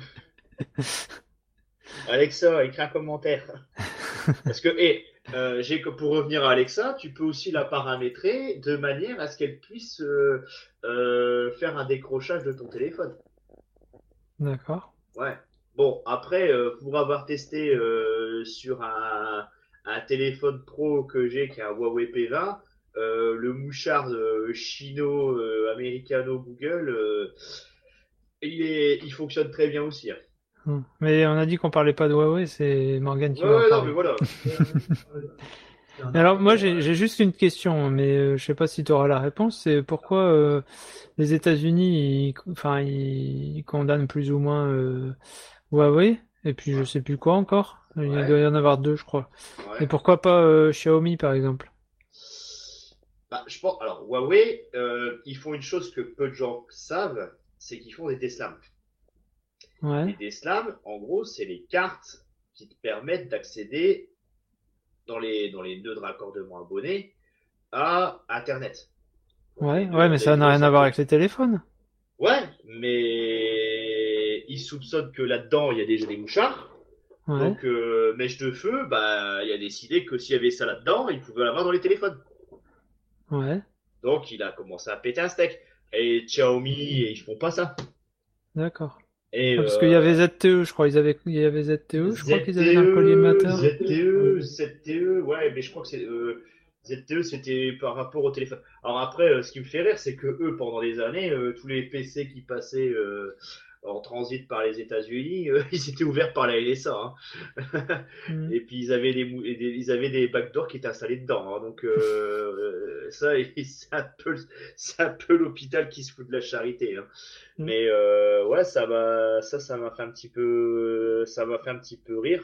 Speaker 1: Alexa, écris un commentaire. Parce que, pour revenir à Alexa, tu peux aussi la paramétrer de manière à ce qu'elle puisse faire un décrochage de ton téléphone.
Speaker 2: D'accord.
Speaker 1: Ouais. Bon, après, pour avoir testé sur un téléphone pro que j'ai, qui est un Huawei P20, le mouchard chino-américano-Google, il fonctionne très bien aussi, hein.
Speaker 2: Mais on a dit qu'on parlait pas de Huawei, c'est Morgan qui
Speaker 1: Ouais,
Speaker 2: va en
Speaker 1: ouais, non, mais
Speaker 2: parler.
Speaker 1: voilà.
Speaker 2: Alors moi j'ai juste une question, mais je sais pas si tu auras la réponse. C'est pourquoi les États-Unis, ils condamnent plus ou moins Huawei, et puis je
Speaker 1: Ouais,
Speaker 2: sais plus quoi encore. Il doit
Speaker 1: ouais,
Speaker 2: y en avoir deux, je crois. Et
Speaker 1: ouais.
Speaker 2: pourquoi pas Xiaomi par exemple?
Speaker 1: Bah, je pense, alors, Huawei, ils font une chose que peu de gens savent, c'est qu'ils font des Tesla.
Speaker 2: Ouais,
Speaker 1: Les DSLAM, en gros, c'est les cartes qui te permettent d'accéder dans les nœuds de raccordement abonnés à Internet. Donc les nœuds
Speaker 2: ouais,
Speaker 1: en
Speaker 2: mais ça n'a rien à voir
Speaker 1: DSL2.
Speaker 2: avec les téléphones.
Speaker 1: Ouais, mais ils soupçonnent que là-dedans, il y a déjà des mouchards.
Speaker 2: Ouais,
Speaker 1: Donc, Mèche de Feu, bah, il a décidé que s'il y avait ça là-dedans, il pouvait l'avoir dans les téléphones.
Speaker 2: ouais,
Speaker 1: Donc, il a commencé à péter un steak. Et Xiaomi, ils font pas ça.
Speaker 2: d'accord.
Speaker 1: Et
Speaker 2: Ah, parce qu'il y avait ZTE, je crois. Il y avait ZTE, je crois qu'ils avaient dans le collimateur.
Speaker 1: ZTE, ouais, mais je crois que ZTE, c'était par rapport au téléphone. Alors après, ce qui me fait rire, c'est que eux, pendant des années, tous les PC qui passaient en transit par les États-Unis, ils étaient ouverts par la NSA, hein.
Speaker 2: Hmm.
Speaker 1: Et puis ils avaient des backdoors qui étaient installés dedans, hein. Donc ça, c'est un peu l'hôpital qui se fout de la charité, hein.
Speaker 2: Hmm.
Speaker 1: Mais ouais, ça m'a fait un petit peu, ça m'a fait un petit peu rire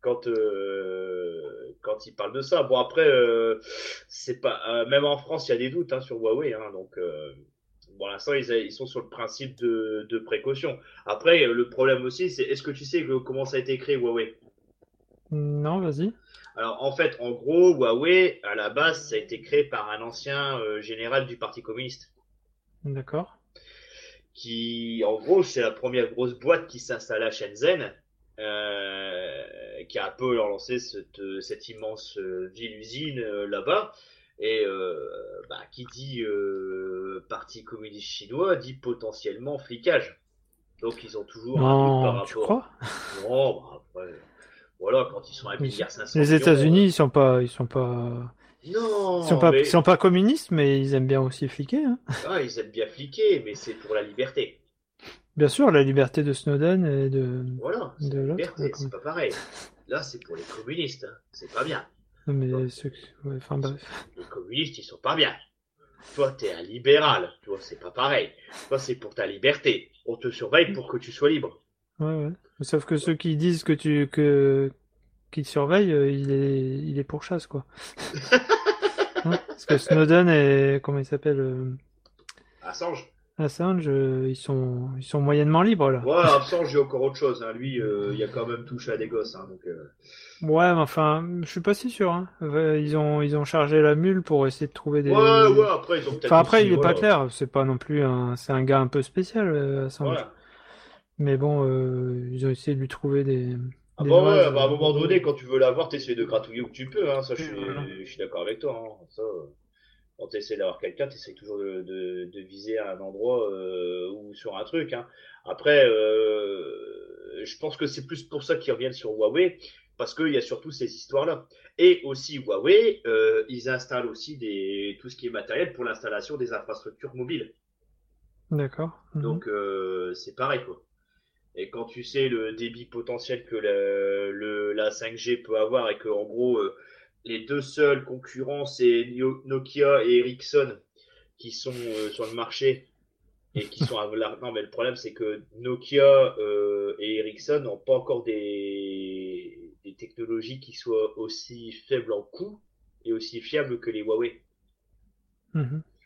Speaker 1: quand il parle de ça. Bon après, c'est pas, même en France, il y a des doutes, hein, sur Huawei, hein, donc pour l'instant, ils sont sur le principe de précaution. Après, le problème aussi, c'est est-ce que tu sais comment ça a été créé Huawei?
Speaker 2: Non, vas-y.
Speaker 1: Alors en fait, en gros, Huawei, à la base, ça a été créé par un ancien général du Parti communiste,
Speaker 2: D'accord.
Speaker 1: qui, en gros, c'est la première grosse boîte qui s'installe à Shenzhen, qui a un peu lancé cette immense ville-usine là-bas. Et bah, qui dit Parti communiste chinois dit potentiellement flicage. Donc ils ont toujours un doute par
Speaker 2: Non, tu
Speaker 1: rapport.
Speaker 2: crois?
Speaker 1: Non, bah, après, voilà, quand ils sont à 1,5
Speaker 2: Ils sont-
Speaker 1: milliard 500
Speaker 2: Les
Speaker 1: millions.
Speaker 2: États-Unis,
Speaker 1: Non,
Speaker 2: ils
Speaker 1: mais
Speaker 2: sont pas communistes, mais ils aiment bien aussi fliquer, hein.
Speaker 1: ils aiment bien fliquer, mais c'est pour la liberté.
Speaker 2: Bien sûr, la liberté de Snowden et
Speaker 1: Voilà, c'est
Speaker 2: de
Speaker 1: la
Speaker 2: l'autre.
Speaker 1: liberté, c'est pas pareil. Là, c'est pour les communistes, hein. C'est pas bien.
Speaker 2: Non,
Speaker 1: Toi,
Speaker 2: mais ouais, enfin
Speaker 1: ils sont-
Speaker 2: bref.
Speaker 1: les communistes, ils sont pas bien. Toi, t'es un libéral. Toi, c'est pas pareil. Toi, c'est pour ta liberté. On te surveille pour que tu sois libre.
Speaker 2: Ouais, ouais. Sauf que ceux qui disent qu'ils te surveillent, il est pourchasse, quoi. Hein? Parce que Snowden et, comment il s'appelle,
Speaker 1: Assange.
Speaker 2: Assange, ils sont moyennement libres, là.
Speaker 1: Ouais, Assange, j'ai encore autre chose, hein. Lui, il a quand même touché à des gosses, hein, donc,
Speaker 2: Ouais, mais enfin, je suis pas si sûr, hein. Ils ont chargé la mule pour essayer de trouver
Speaker 1: ouais,
Speaker 2: des.
Speaker 1: ouais, après, ils ont peut-être
Speaker 2: Enfin, après,
Speaker 1: aussi,
Speaker 2: il est pas
Speaker 1: voilà.
Speaker 2: clair. C'est pas non plus c'est un gars un peu spécial, Assange.
Speaker 1: Voilà.
Speaker 2: Mais bon, ils ont essayé de lui trouver
Speaker 1: Ah
Speaker 2: des
Speaker 1: bah
Speaker 2: noises.
Speaker 1: ouais, bah à un moment donné, quand tu veux l'avoir, t'essaies de gratouiller où tu peux, hein. Ça,
Speaker 2: Voilà.
Speaker 1: je suis d'accord avec toi, hein. Ça, quand t'essaies d'avoir quelqu'un, t'essaies toujours de viser à un endroit ou sur un truc, hein. Après, je pense que c'est plus pour ça qu'ils reviennent sur Huawei, parce qu'il y a surtout ces histoires-là. Et aussi Huawei, ils installent aussi tout ce qui est matériel pour l'installation des infrastructures mobiles.
Speaker 2: D'accord. Mhm.
Speaker 1: Donc c'est pareil, quoi. Et quand tu sais le débit potentiel que la 5G peut avoir et que en gros les deux seuls concurrents c'est Nokia et Ericsson qui sont sur le marché et qui sont non mais le problème c'est que Nokia et Ericsson n'ont pas encore des technologies qui soient aussi faibles en coût et aussi fiables que les Huawei.
Speaker 2: Mhm.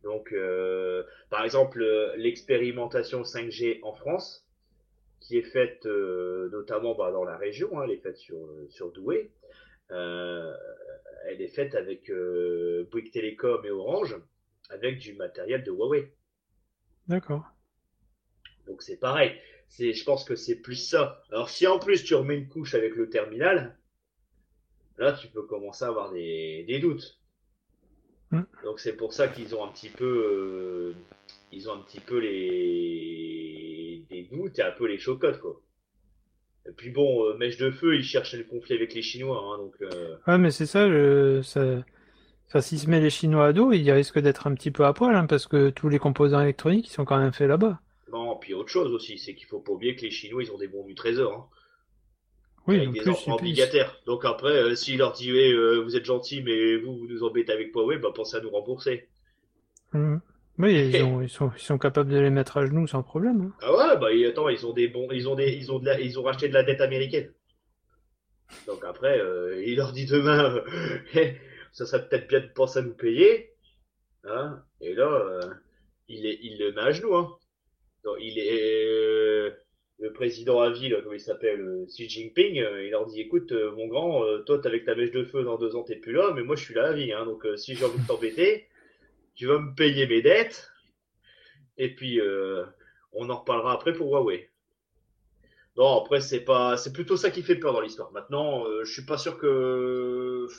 Speaker 1: Donc, par exemple, l'expérimentation 5G en France, qui est faite notamment dans la région, hein, elle est faite sur Douai, euh, elle est faite avec Bouygues Télécom et Orange, avec du matériel de Huawei.
Speaker 2: D'accord.
Speaker 1: Donc c'est pareil. Je pense que c'est plus ça. Alors si en plus tu remets une couche avec le terminal, là tu peux commencer à avoir des doutes.
Speaker 2: Mm.
Speaker 1: Donc c'est pour ça qu'ils ont un petit peu, ils ont un petit peu des doutes et un peu les chocottes quoi. Et puis bon, Mèche de Feu, il cherchait le conflit avec les Chinois, hein, donc
Speaker 2: Ouais, mais c'est ça, enfin, s'il se met les Chinois à dos, il risque d'être un petit peu à poil, hein, parce que tous les composants électroniques, ils sont quand même faits là-bas.
Speaker 1: non. Puis autre chose aussi, c'est qu'il faut pas oublier que les Chinois, ils ont des bons du trésor, hein,
Speaker 2: Oui,
Speaker 1: avec
Speaker 2: en
Speaker 1: des
Speaker 2: plus, et
Speaker 1: emprunts
Speaker 2: puis,
Speaker 1: obligataires. Donc après, s'il leur dit, ouais, vous êtes gentils, mais vous nous embêtez avec Huawei, bah pensez à nous rembourser.
Speaker 2: mm. Oui, ils sont capables de les mettre à genoux sans problème, hein.
Speaker 1: Ah ouais, bah attends, ils ont des bons, ils ont racheté de la dette américaine. Donc après, il leur dit demain, ça serait peut-être bien de penser à nous payer, hein. Et là, il le met à genoux, hein. Donc, le président à vie, là, comment il s'appelle, Xi Jinping, il leur dit, écoute, mon grand, toi, t'es avec ta mèche de feu dans 2 ans, t'es plus là, mais moi, je suis là à vie, hein. Donc, si j'ai envie de t'embêter, tu vas me payer mes dettes, et puis, on en reparlera après pour Huawei. Non, après, c'est plutôt ça qui fait peur dans l'histoire. Maintenant, je suis pas sûr que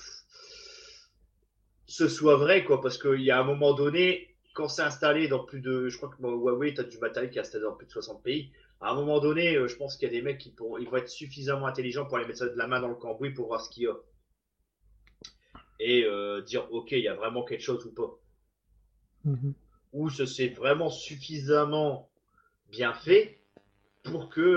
Speaker 1: ce soit vrai, quoi, parce qu'il y a un moment donné, quand c'est installé dans plus de, je crois que Huawei, t'as du matériel qui est installé dans plus de 60 pays. À un moment donné, je pense qu'il y a des mecs ils vont être suffisamment intelligents pour aller mettre ça de la main dans le cambouis pour voir ce qu'il y a. Et dire, ok, il y a vraiment quelque chose ou pas.
Speaker 2: Mhm.
Speaker 1: Ou ce c'est vraiment suffisamment bien fait pour que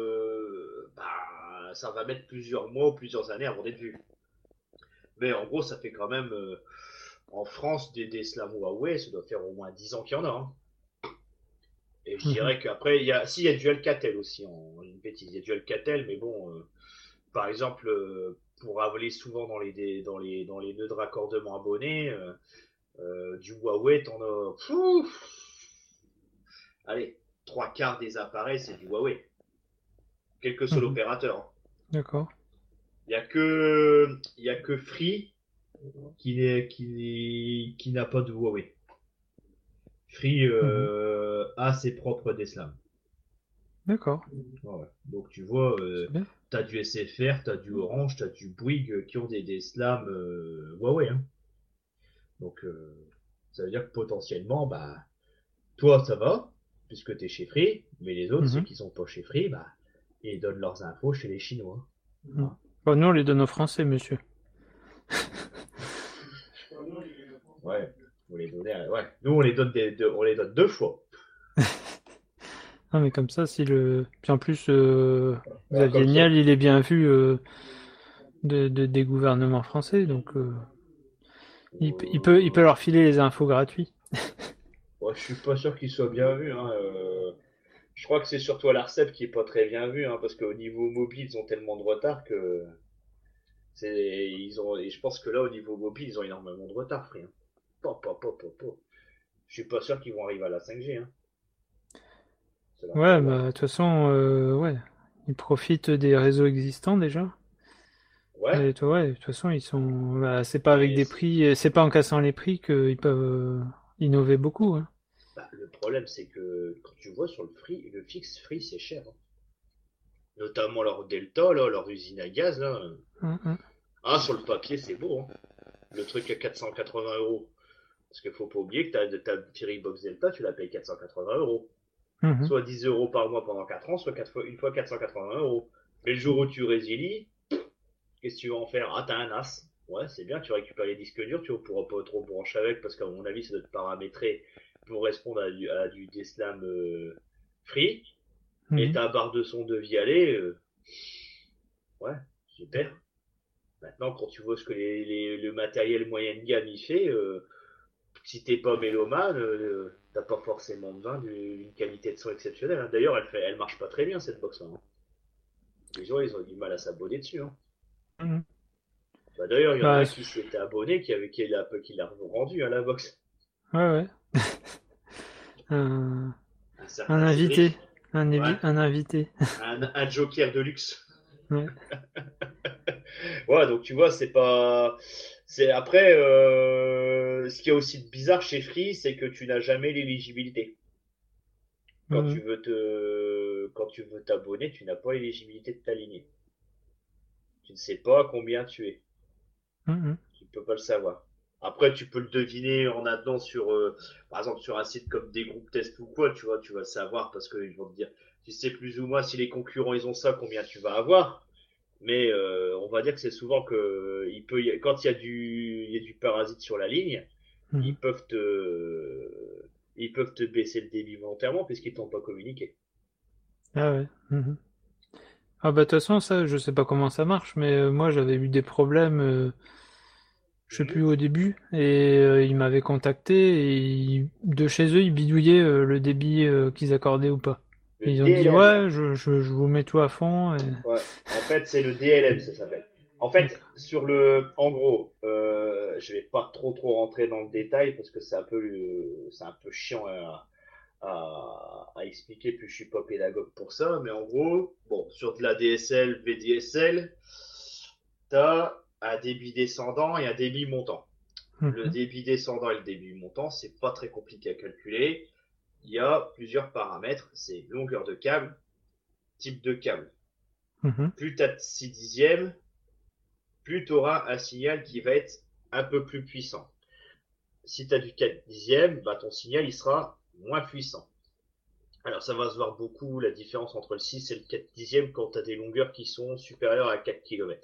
Speaker 1: ça va mettre plusieurs mois ou plusieurs années avant d'être vu. Mais en gros, ça fait quand même, en France, des slams Huawei, ça doit faire au moins 10 ans qu'il y en a, hein. Et je
Speaker 2: Mhm.
Speaker 1: dirais qu'après, il y a du Alcatel aussi, une bêtise, il y a du Alcatel, mais bon, par exemple, pour avaler souvent dans les nœuds de raccordement abonnés, du Huawei, t'en as, allez, 3/4 des appareils, c'est du Huawei, quel que soit
Speaker 2: Mhm.
Speaker 1: l'opérateur, hein.
Speaker 2: D'accord.
Speaker 1: Il y a que Free qui n'a pas de Huawei. Free
Speaker 2: Mhm.
Speaker 1: a ses propres Deslam.
Speaker 2: D'accord.
Speaker 1: Ouais. Donc tu vois,
Speaker 2: C'est bien.
Speaker 1: t'as du SFR, t'as du Orange, t'as du Bouygues qui ont des slams Huawei, hein. Donc ça veut dire que potentiellement, bah, toi ça va, puisque t'es chez Free, mais les autres, ceux
Speaker 2: Mhm.
Speaker 1: qui sont pas chez Free, bah, ils donnent leurs infos chez les Chinois,
Speaker 2: Mhm.
Speaker 1: hein.
Speaker 2: Bon, nous, on les donne aux Français, monsieur.
Speaker 1: Ouais, ouais. Nous on les donne on les donne 2 fois.
Speaker 2: Ah, mais comme ça, si le... Puis en plus,
Speaker 1: Alors
Speaker 2: Xavier
Speaker 1: comme ça,
Speaker 2: Niel, il est bien vu des gouvernements français, donc il peut leur filer les infos gratuits.
Speaker 1: ouais, je suis pas sûr qu'il soit bien vu, hein. Je crois que c'est surtout à l'ARCEP qui est pas très bien vu, hein, parce qu'au niveau mobile, ils ont tellement de retard que et je pense que là, au niveau mobile, ils ont énormément de retard, frère. Je suis pas sûr qu'ils vont arriver à la 5G, hein. C'est leur
Speaker 2: Ouais,
Speaker 1: problème.
Speaker 2: bah, de toute façon, ouais. Ils profitent des réseaux existants déjà.
Speaker 1: Ouais,
Speaker 2: Et toi, ouais, de toute façon, ils sont. Bah, c'est pas avec
Speaker 1: mais
Speaker 2: des prix, c'est pas en cassant les prix qu'ils peuvent innover beaucoup, hein.
Speaker 1: le problème, c'est que quand tu vois sur le fixe free, c'est cher, hein. Notamment leur Delta, là, leur usine à gaz, là.
Speaker 2: Hum, hum.
Speaker 1: Ah, sur le papier, c'est beau, hein. Le truc à 480 euros. Parce qu'il faut pas oublier que ta Box Delta, tu la payes 480 euros.
Speaker 2: Mhm.
Speaker 1: Soit 10 euros par mois pendant 4 ans, soit une fois 480 euros. Mais le jour où tu résilies, qu'est-ce que tu vas en faire? Ah, t'as un NAS. Ouais, c'est bien, tu récupères les disques durs, tu pourras pas trop brancher avec parce qu'à mon avis, ça doit être paramétré pour répondre à du Deslam free. Et
Speaker 2: Mhm.
Speaker 1: ta barre de son de vie aller, ouais, super. Maintenant, quand tu vois ce que le matériel moyenne gamme il fait, si t'es pas mélomane, t'as pas forcément besoin d'une qualité de son exceptionnelle, hein. D'ailleurs, elle marche pas très bien cette box-là, hein. Les gens, ils ont du mal à s'abonner dessus, hein.
Speaker 2: Mhm.
Speaker 1: Bah, d'ailleurs, il y en a
Speaker 2: Bah,
Speaker 1: un qui s'y était abonné, qui l'a rendu à la box.
Speaker 2: Ouais. Un,
Speaker 1: Un
Speaker 2: un
Speaker 1: certain
Speaker 2: invité.
Speaker 1: Cédric. Ouais,
Speaker 2: Un invité.
Speaker 1: un joker de luxe.
Speaker 2: Ouais.
Speaker 1: Ouais, donc tu vois, c'est pas. C'est après, ce qui est aussi bizarre chez Free, c'est que tu n'as jamais l'éligibilité.
Speaker 2: Mhm.
Speaker 1: Quand tu veux t'abonner, tu n'as pas l'éligibilité de t'aligner. Tu ne sais pas combien tu es.
Speaker 2: Mhm.
Speaker 1: Tu ne peux pas le savoir. Après, tu peux le deviner en allant sur, par exemple, sur un site comme des groupes test ou quoi, tu vois, tu vas savoir parce qu'ils vont te dire, tu sais plus ou moins si les concurrents ils ont ça, combien tu vas avoir. Mais on va dire que c'est souvent que quand il y a du parasite sur la ligne,
Speaker 2: Mhm.
Speaker 1: ils peuvent te, ils peuvent te baisser le débit volontairement puisqu'ils t'ont pas communiqué.
Speaker 2: Ah ouais. Mhm. Ah bah de toute façon ça je sais pas comment ça marche mais moi j'avais eu des problèmes je sais plus
Speaker 1: Mhm.
Speaker 2: au début et ils m'avaient contacté et de chez eux ils bidouillaient le débit qu'ils accordaient ou pas.
Speaker 1: Le
Speaker 2: Et ils ont dit
Speaker 1: DLM.
Speaker 2: ouais je vous mets tout à fond et...
Speaker 1: Ouais. En fait, c'est le DLM, ça s'appelle. En fait, en gros, je vais pas trop rentrer dans le détail parce que c'est un peu chiant à expliquer, puis je suis pas pédagogue pour ça, mais en gros, bon, sur de la DSL, VDSL, t'as un débit descendant et un débit montant. Le
Speaker 2: Mhm.
Speaker 1: débit descendant et le débit montant, c'est pas très compliqué à calculer. Il y a plusieurs paramètres, c'est longueur de câble, type de câble.
Speaker 2: Mhm.
Speaker 1: Plus tu as de 6 dixièmes, plus tu auras un signal qui va être un peu plus puissant. Si tu as du 4 dixièmes, bah, ton signal il sera moins puissant. Alors ça va se voir beaucoup la différence entre le 6 et le 4 dixièmes quand tu as des longueurs qui sont supérieures à 4 km.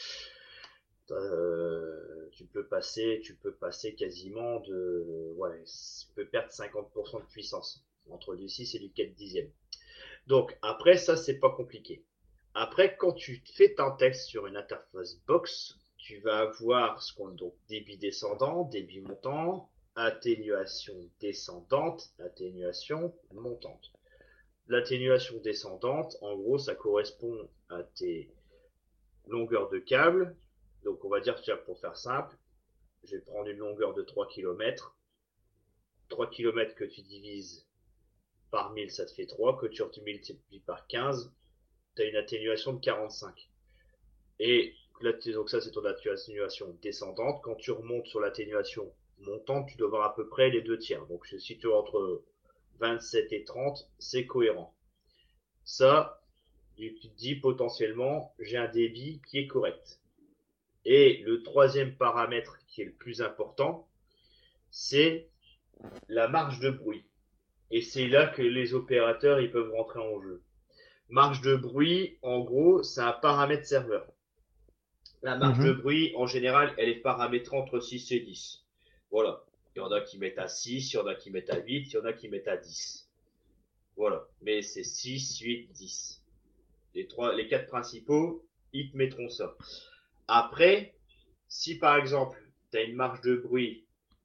Speaker 1: Tu peux passer quasiment de... Ouais, tu peux perdre 50% de puissance entre du 6 et du 4 dixièmes. Donc après ça c'est pas compliqué. Après quand tu fais un texte sur une interface box, tu vas avoir ce qu'on donc débit descendant, débit montant, atténuation descendante, atténuation montante. L'atténuation descendante, en gros, ça correspond à tes longueurs de câble. Donc, on va dire, pour faire simple, je vais prendre une longueur de 3 km. 3 km que tu divises par 1000, ça te fait 3. Que tu multiplies par 15, tu as une atténuation de 45. Et là, donc ça, c'est ton atténuation descendante. Quand tu remontes sur l'atténuation montante, tu dois avoir à peu près les deux tiers. Donc, si tu es entre 27 et 30, c'est cohérent. Ça, tu te dis potentiellement, j'ai un débit qui est correct. Et le troisième paramètre qui est le plus important, c'est la marge de bruit. Et c'est là que les opérateurs ils peuvent rentrer en jeu. Marge de bruit, en gros, c'est un paramètre serveur. La marge de
Speaker 2: Mhm.
Speaker 1: bruit, en général, elle est paramétrée entre 6 et 10. Voilà. Il y en a qui mettent à 6, il y en a qui mettent à 8, il y en a qui mettent à 10. Voilà. Mais c'est 6, 8, 10. Les quatre principaux, ils te mettront ça. Après, si par exemple, tu as une marge de bruit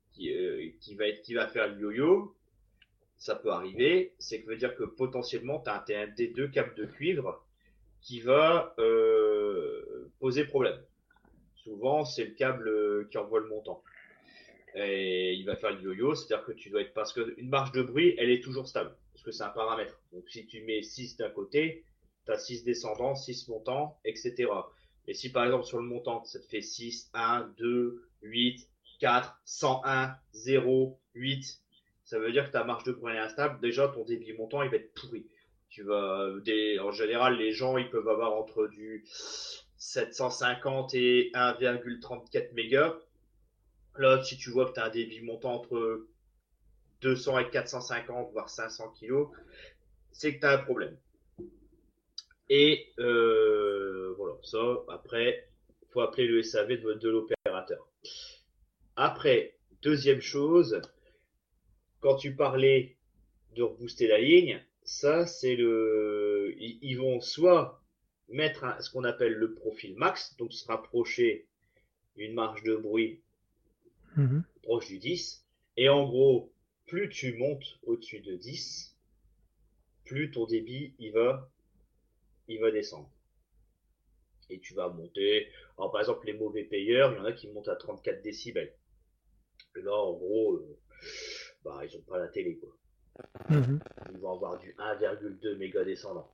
Speaker 1: qui va faire le yo-yo, ça peut arriver, c'est que veut dire que potentiellement, tu as un des deux câbles de cuivre qui va poser problème. Souvent, c'est le câble qui envoie le montant. Et il va faire le yo-yo, c'est-à-dire que tu dois être... Parce qu'une marge de bruit, elle est toujours stable, parce que c'est un paramètre. Donc si tu mets 6 d'un côté, tu as 6 descendants, 6 montants, etc. Et si par exemple sur le montant, ça te fait 6, 1, 2, 8, 4, 101, 0, 8, ça veut dire que ta marge de bruit est instable. Déjà, ton débit montant, il va être pourri. En général, les gens, ils peuvent avoir entre du 750 et 1,34 mégas. Là, si tu vois que tu as un débit montant entre 200 et 450, voire 500 kilos, c'est que tu as un problème. Et voilà, ça, après, il faut appeler le SAV de l'opérateur. Après, deuxième chose, quand tu parlais de rebooster la ligne, ça, c'est le. Ils vont soit mettre ce qu'on appelle le profil max, donc se rapprocher d'une marge de bruit
Speaker 2: Mhm.
Speaker 1: proche du 10. Et en gros, plus tu montes au-dessus de 10, plus ton débit il va descendre. Et tu vas monter. Alors, par exemple, les mauvais payeurs, il y en a qui montent à 34 décibels. Et là, en gros, bah ils ont pas la télé quoi.
Speaker 2: Mhm.
Speaker 1: Ils vont avoir du 1,2 méga descendant.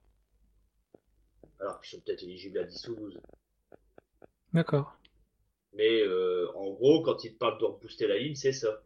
Speaker 1: Alors qu'ils sont peut-être éligibles à 10 ou 12.
Speaker 2: D'accord.
Speaker 1: Mais en gros, quand ils te parlent de rebooster la ligne, c'est ça.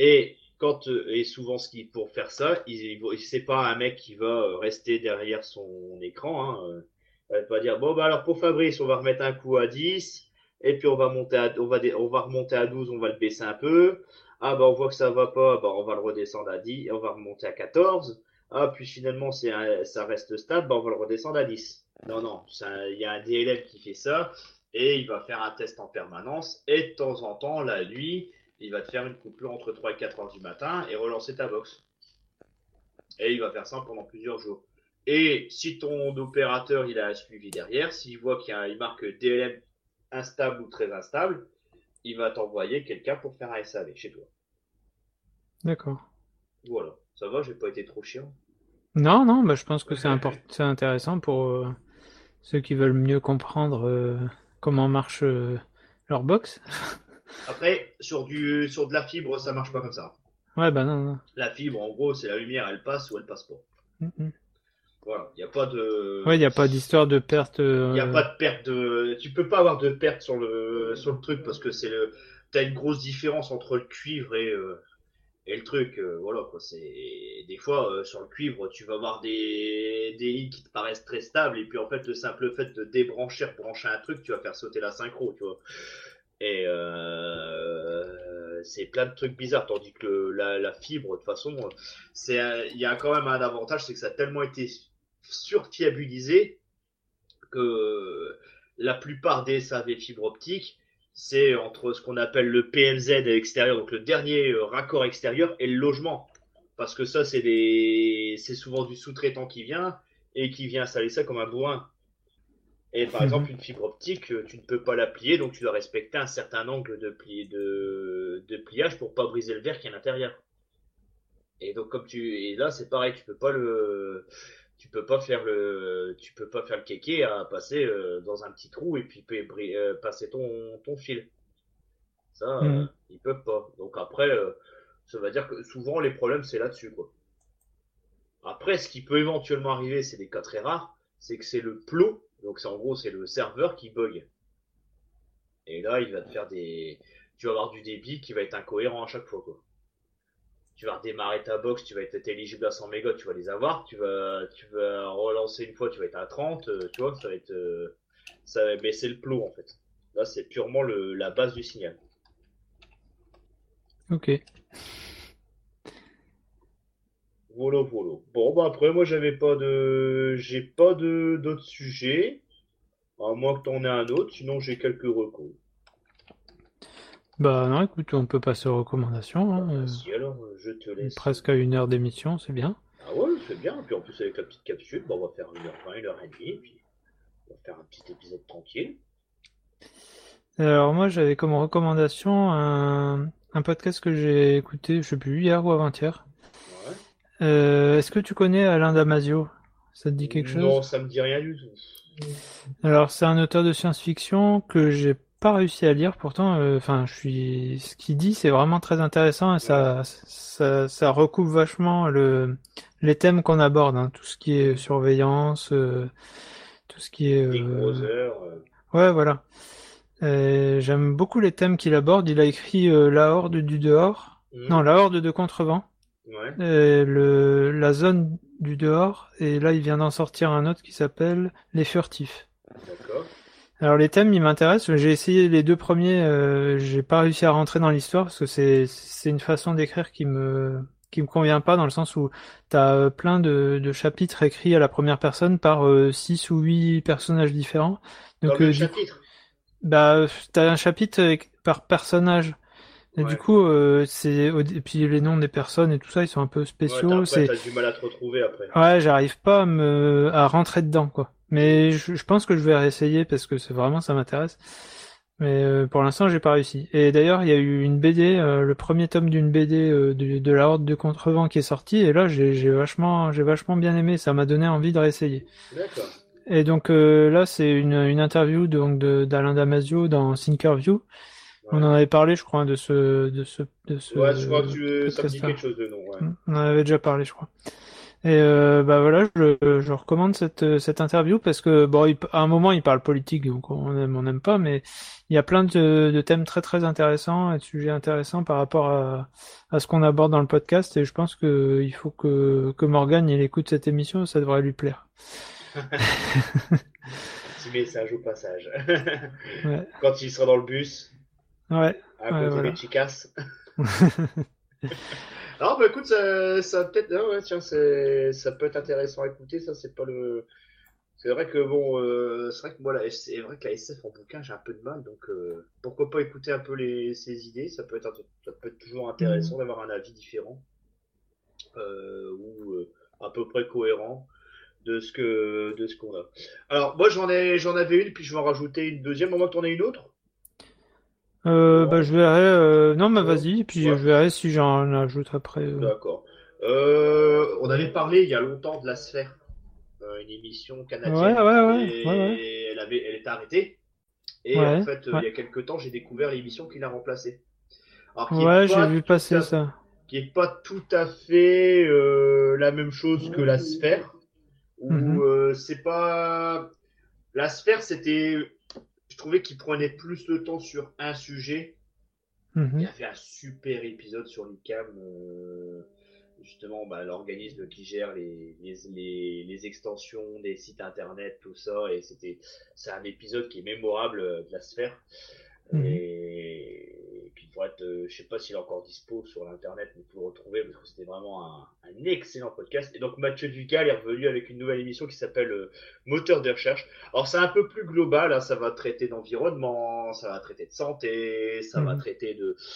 Speaker 1: Et souvent, pour faire ça, c'est pas un mec qui va rester derrière son écran. Hein, elle va dire bon bah alors pour Fabrice, on va remettre un coup à 10, et puis on va remonter à 12, on va le baisser un peu. Ah bah on voit que ça va pas, bah on va le redescendre à 10, et on va remonter à 14. Ah puis finalement ça reste stable, bah on va le redescendre à 10. Non non, il y a un DLM qui fait ça et il va faire un test en permanence et de temps en temps la nuit il va te faire une coupure entre 3 et 4 heures du matin et relancer ta box. Et il va faire ça pendant plusieurs jours. Et si ton opérateur il a un suivi derrière, s'il voit il marque DLM instable ou très instable, il va t'envoyer quelqu'un pour faire un SAV chez toi.
Speaker 2: D'accord.
Speaker 1: Voilà. Ça va, j'ai pas été trop chiant.
Speaker 2: Non, non, bah, je pense que c'est intéressant pour ceux qui veulent mieux comprendre comment marche leur box.
Speaker 1: Après, sur de la fibre, ça marche pas comme ça.
Speaker 2: Ouais, bah non, non.
Speaker 1: La fibre, en gros, c'est la lumière, elle passe ou elle passe pas.
Speaker 2: Mhm.
Speaker 1: Voilà. Il n'y a pas de.
Speaker 2: Ouais, il n'y a pas d'histoire de perte.
Speaker 1: Il n'y a pas de perte de. Tu peux pas avoir de perte sur le truc parce que t'as une grosse différence entre le cuivre et le truc. Voilà quoi. Des fois sur le cuivre, tu vas avoir des lignes qui te paraissent très stables et puis en fait le simple fait de débrancher, rebrancher un truc, tu vas faire sauter la synchro, tu vois. Et c'est plein de trucs bizarres, tandis que la fibre, de toute façon, il y a quand même un avantage, c'est que ça a tellement été surfiabilisé que la plupart des SAV fibre optique, c'est entre ce qu'on appelle le PLZ extérieur, donc le dernier raccord extérieur, et le logement. Parce que ça, c'est souvent du sous-traitant qui vient et qui vient installer ça comme un bourrin. Et par
Speaker 2: Mhm.
Speaker 1: exemple, une fibre optique, tu ne peux pas la plier, donc tu dois respecter un certain angle de pliage pour pas briser le verre qui est à l'intérieur. Et donc et là c'est pareil, tu peux pas faire le kéké à passer dans un petit trou et puis passer ton fil. Ça,
Speaker 2: Mhm.
Speaker 1: ils peuvent pas. Donc après, ça veut dire que souvent les problèmes c'est là-dessus quoi. Après, ce qui peut éventuellement arriver, c'est des cas très rares, c'est que c'est le plot, donc c'est en gros c'est le serveur qui bug. Et là, tu vas avoir du débit qui va être incohérent à chaque fois, quoi. Tu vas redémarrer ta box, tu vas être éligible à 100 mégas, tu vas les avoir, tu vas relancer une fois, tu vas être à 30, tu vois, ça va être, ça va baisser le plot, en fait. Là, c'est purement la base du signal.
Speaker 2: Ok.
Speaker 1: Voilà, voilà. Bon, bah après, moi, j'ai pas d'autres sujets, à moins que t'en aies un autre, sinon j'ai quelques recos.
Speaker 2: Bah non, écoute, on peut passer aux recommandations.
Speaker 1: Bah,
Speaker 2: Hein,
Speaker 1: vas-y, alors, je te laisse.
Speaker 2: presque à 1 heure d'émission, c'est bien.
Speaker 1: Ah ouais, c'est bien. Puis en plus, avec la petite capsule, bah, on va faire 1h20, 1h30, puis on va faire un petit épisode tranquille.
Speaker 2: Alors moi, j'avais comme recommandation un podcast que j'ai écouté, je sais plus, hier ou avant-hier.
Speaker 1: Ouais.
Speaker 2: Est-ce que tu connais Alain Damasio? Ça te dit quelque
Speaker 1: Non,
Speaker 2: chose?
Speaker 1: ça me dit rien du tout.
Speaker 2: Alors, c'est un auteur de science-fiction que j'ai pas réussi à lire. Pourtant, enfin, ce qu'il dit, c'est vraiment très intéressant et
Speaker 1: Ouais.
Speaker 2: ça recoupe vachement les thèmes qu'on aborde, hein, tout ce qui est surveillance, tout ce qui est,
Speaker 1: Big Brother.
Speaker 2: ouais, voilà. J'aime beaucoup les thèmes qu'il aborde. Il a écrit La Horde du dehors, non, La Horde de Contrevent,
Speaker 1: Ouais.
Speaker 2: la zone du dehors, et là, il vient d'en sortir un autre qui s'appelle Les Furtifs.
Speaker 1: D'accord.
Speaker 2: Alors les thèmes, ils m'intéressent. J'ai essayé les deux premiers, j'ai pas réussi à rentrer dans l'histoire parce que c'est une façon d'écrire qui me convient pas dans le sens où t'as plein de chapitres écrits à la première personne par 6 ou 8 personnages différents.
Speaker 1: Dans
Speaker 2: Donc
Speaker 1: le même
Speaker 2: du coup,
Speaker 1: chapitre.
Speaker 2: bah t'as un chapitre par personnage. Et du
Speaker 1: Ouais.
Speaker 2: coup, et puis les noms des personnes et tout ça, ils sont un peu
Speaker 1: Ouais,
Speaker 2: spéciaux.
Speaker 1: t'as du mal à te retrouver après.
Speaker 2: Ouais, j'arrive pas à rentrer dedans, quoi. Mais je pense que je vais réessayer parce que c'est vraiment, ça m'intéresse. Mais pour l'instant, j'ai pas réussi. Et d'ailleurs, il y a eu une BD, le premier tome d'une BD de la Horde de Contrevent qui est sorti, et là, j'ai vachement bien aimé. Ça m'a donné envie de réessayer.
Speaker 1: D'accord.
Speaker 2: Et donc là, c'est une interview donc d'Alain Damasio dans Thinkerview. On
Speaker 1: Ouais.
Speaker 2: en avait parlé, je crois, de
Speaker 1: Ouais, je crois que
Speaker 2: ce
Speaker 1: ça me dit quelque
Speaker 2: podcast-là.
Speaker 1: chose de nom, ouais.
Speaker 2: On en avait déjà parlé, je crois. Et bah voilà, je recommande cette interview parce que bon, à un moment il parle politique, donc on aime pas, mais il y a plein de thèmes très très intéressants et de sujets intéressants par rapport à ce qu'on aborde dans le podcast. Et je pense que il faut que Morgan il écoute cette émission, ça devrait lui plaire.
Speaker 1: Petit message au passage.
Speaker 2: Ouais,
Speaker 1: Quand il sera dans le bus,
Speaker 2: ouais,
Speaker 1: à
Speaker 2: ouais,
Speaker 1: côté des
Speaker 2: voilà.
Speaker 1: chicas. Alors, bah écoute, ça peut-être, ah ouais, tiens, ça peut être intéressant à écouter. Ça, c'est pas le. C'est vrai que bon, c'est vrai que moi, c'est vrai que la SF en bouquin, j'ai un peu de mal, donc pourquoi pas écouter un peu ses idées. Ça peut être toujours
Speaker 2: Mm.
Speaker 1: intéressant d'avoir un avis différent ou à peu près cohérent de ce qu'on a. Alors, moi, j'en avais une, puis je vais en rajouter une deuxième. Moment que t'en aies une autre?
Speaker 2: Bah
Speaker 1: Non,
Speaker 2: je verrai. Non, bah
Speaker 1: non,
Speaker 2: vas-y, puis je
Speaker 1: ouais,
Speaker 2: verrai si j'en ajoute après.
Speaker 1: d'accord. On avait parlé il y a longtemps de La Sphère, une émission
Speaker 2: Ouais,
Speaker 1: canadienne,
Speaker 2: ouais.
Speaker 1: et elle était arrêtée. Et en
Speaker 2: Ouais,
Speaker 1: fait, il
Speaker 2: ouais.
Speaker 1: y a quelques temps, j'ai découvert l'émission qui l'a remplacée. Alors,
Speaker 2: Ouais, j'ai vu passer ça.
Speaker 1: qui est pas tout à fait la même chose que La Sphère, où
Speaker 2: Mhm,
Speaker 1: c'est pas. La Sphère, c'était. Je trouvais qu'il prenait plus le temps sur un sujet. Il
Speaker 2: mhm,
Speaker 1: a fait un super épisode sur l'ICAM, justement, bah, l'organisme qui gère les extensions des sites internet, tout ça, et c'est un épisode qui est mémorable de la sphère.
Speaker 2: mhm.
Speaker 1: Et qui pourrait être, je sais pas s'il est encore dispo sur l'internet, mais pour le retrouver, parce que c'était vraiment un excellent podcast. Et donc Mathieu Ducal est revenu avec une nouvelle émission qui s'appelle Moteur de recherche. Alors c'est un peu plus global, hein, ça va traiter d'environnement, ça va traiter de santé, ça va
Speaker 2: Mhm.
Speaker 1: traiter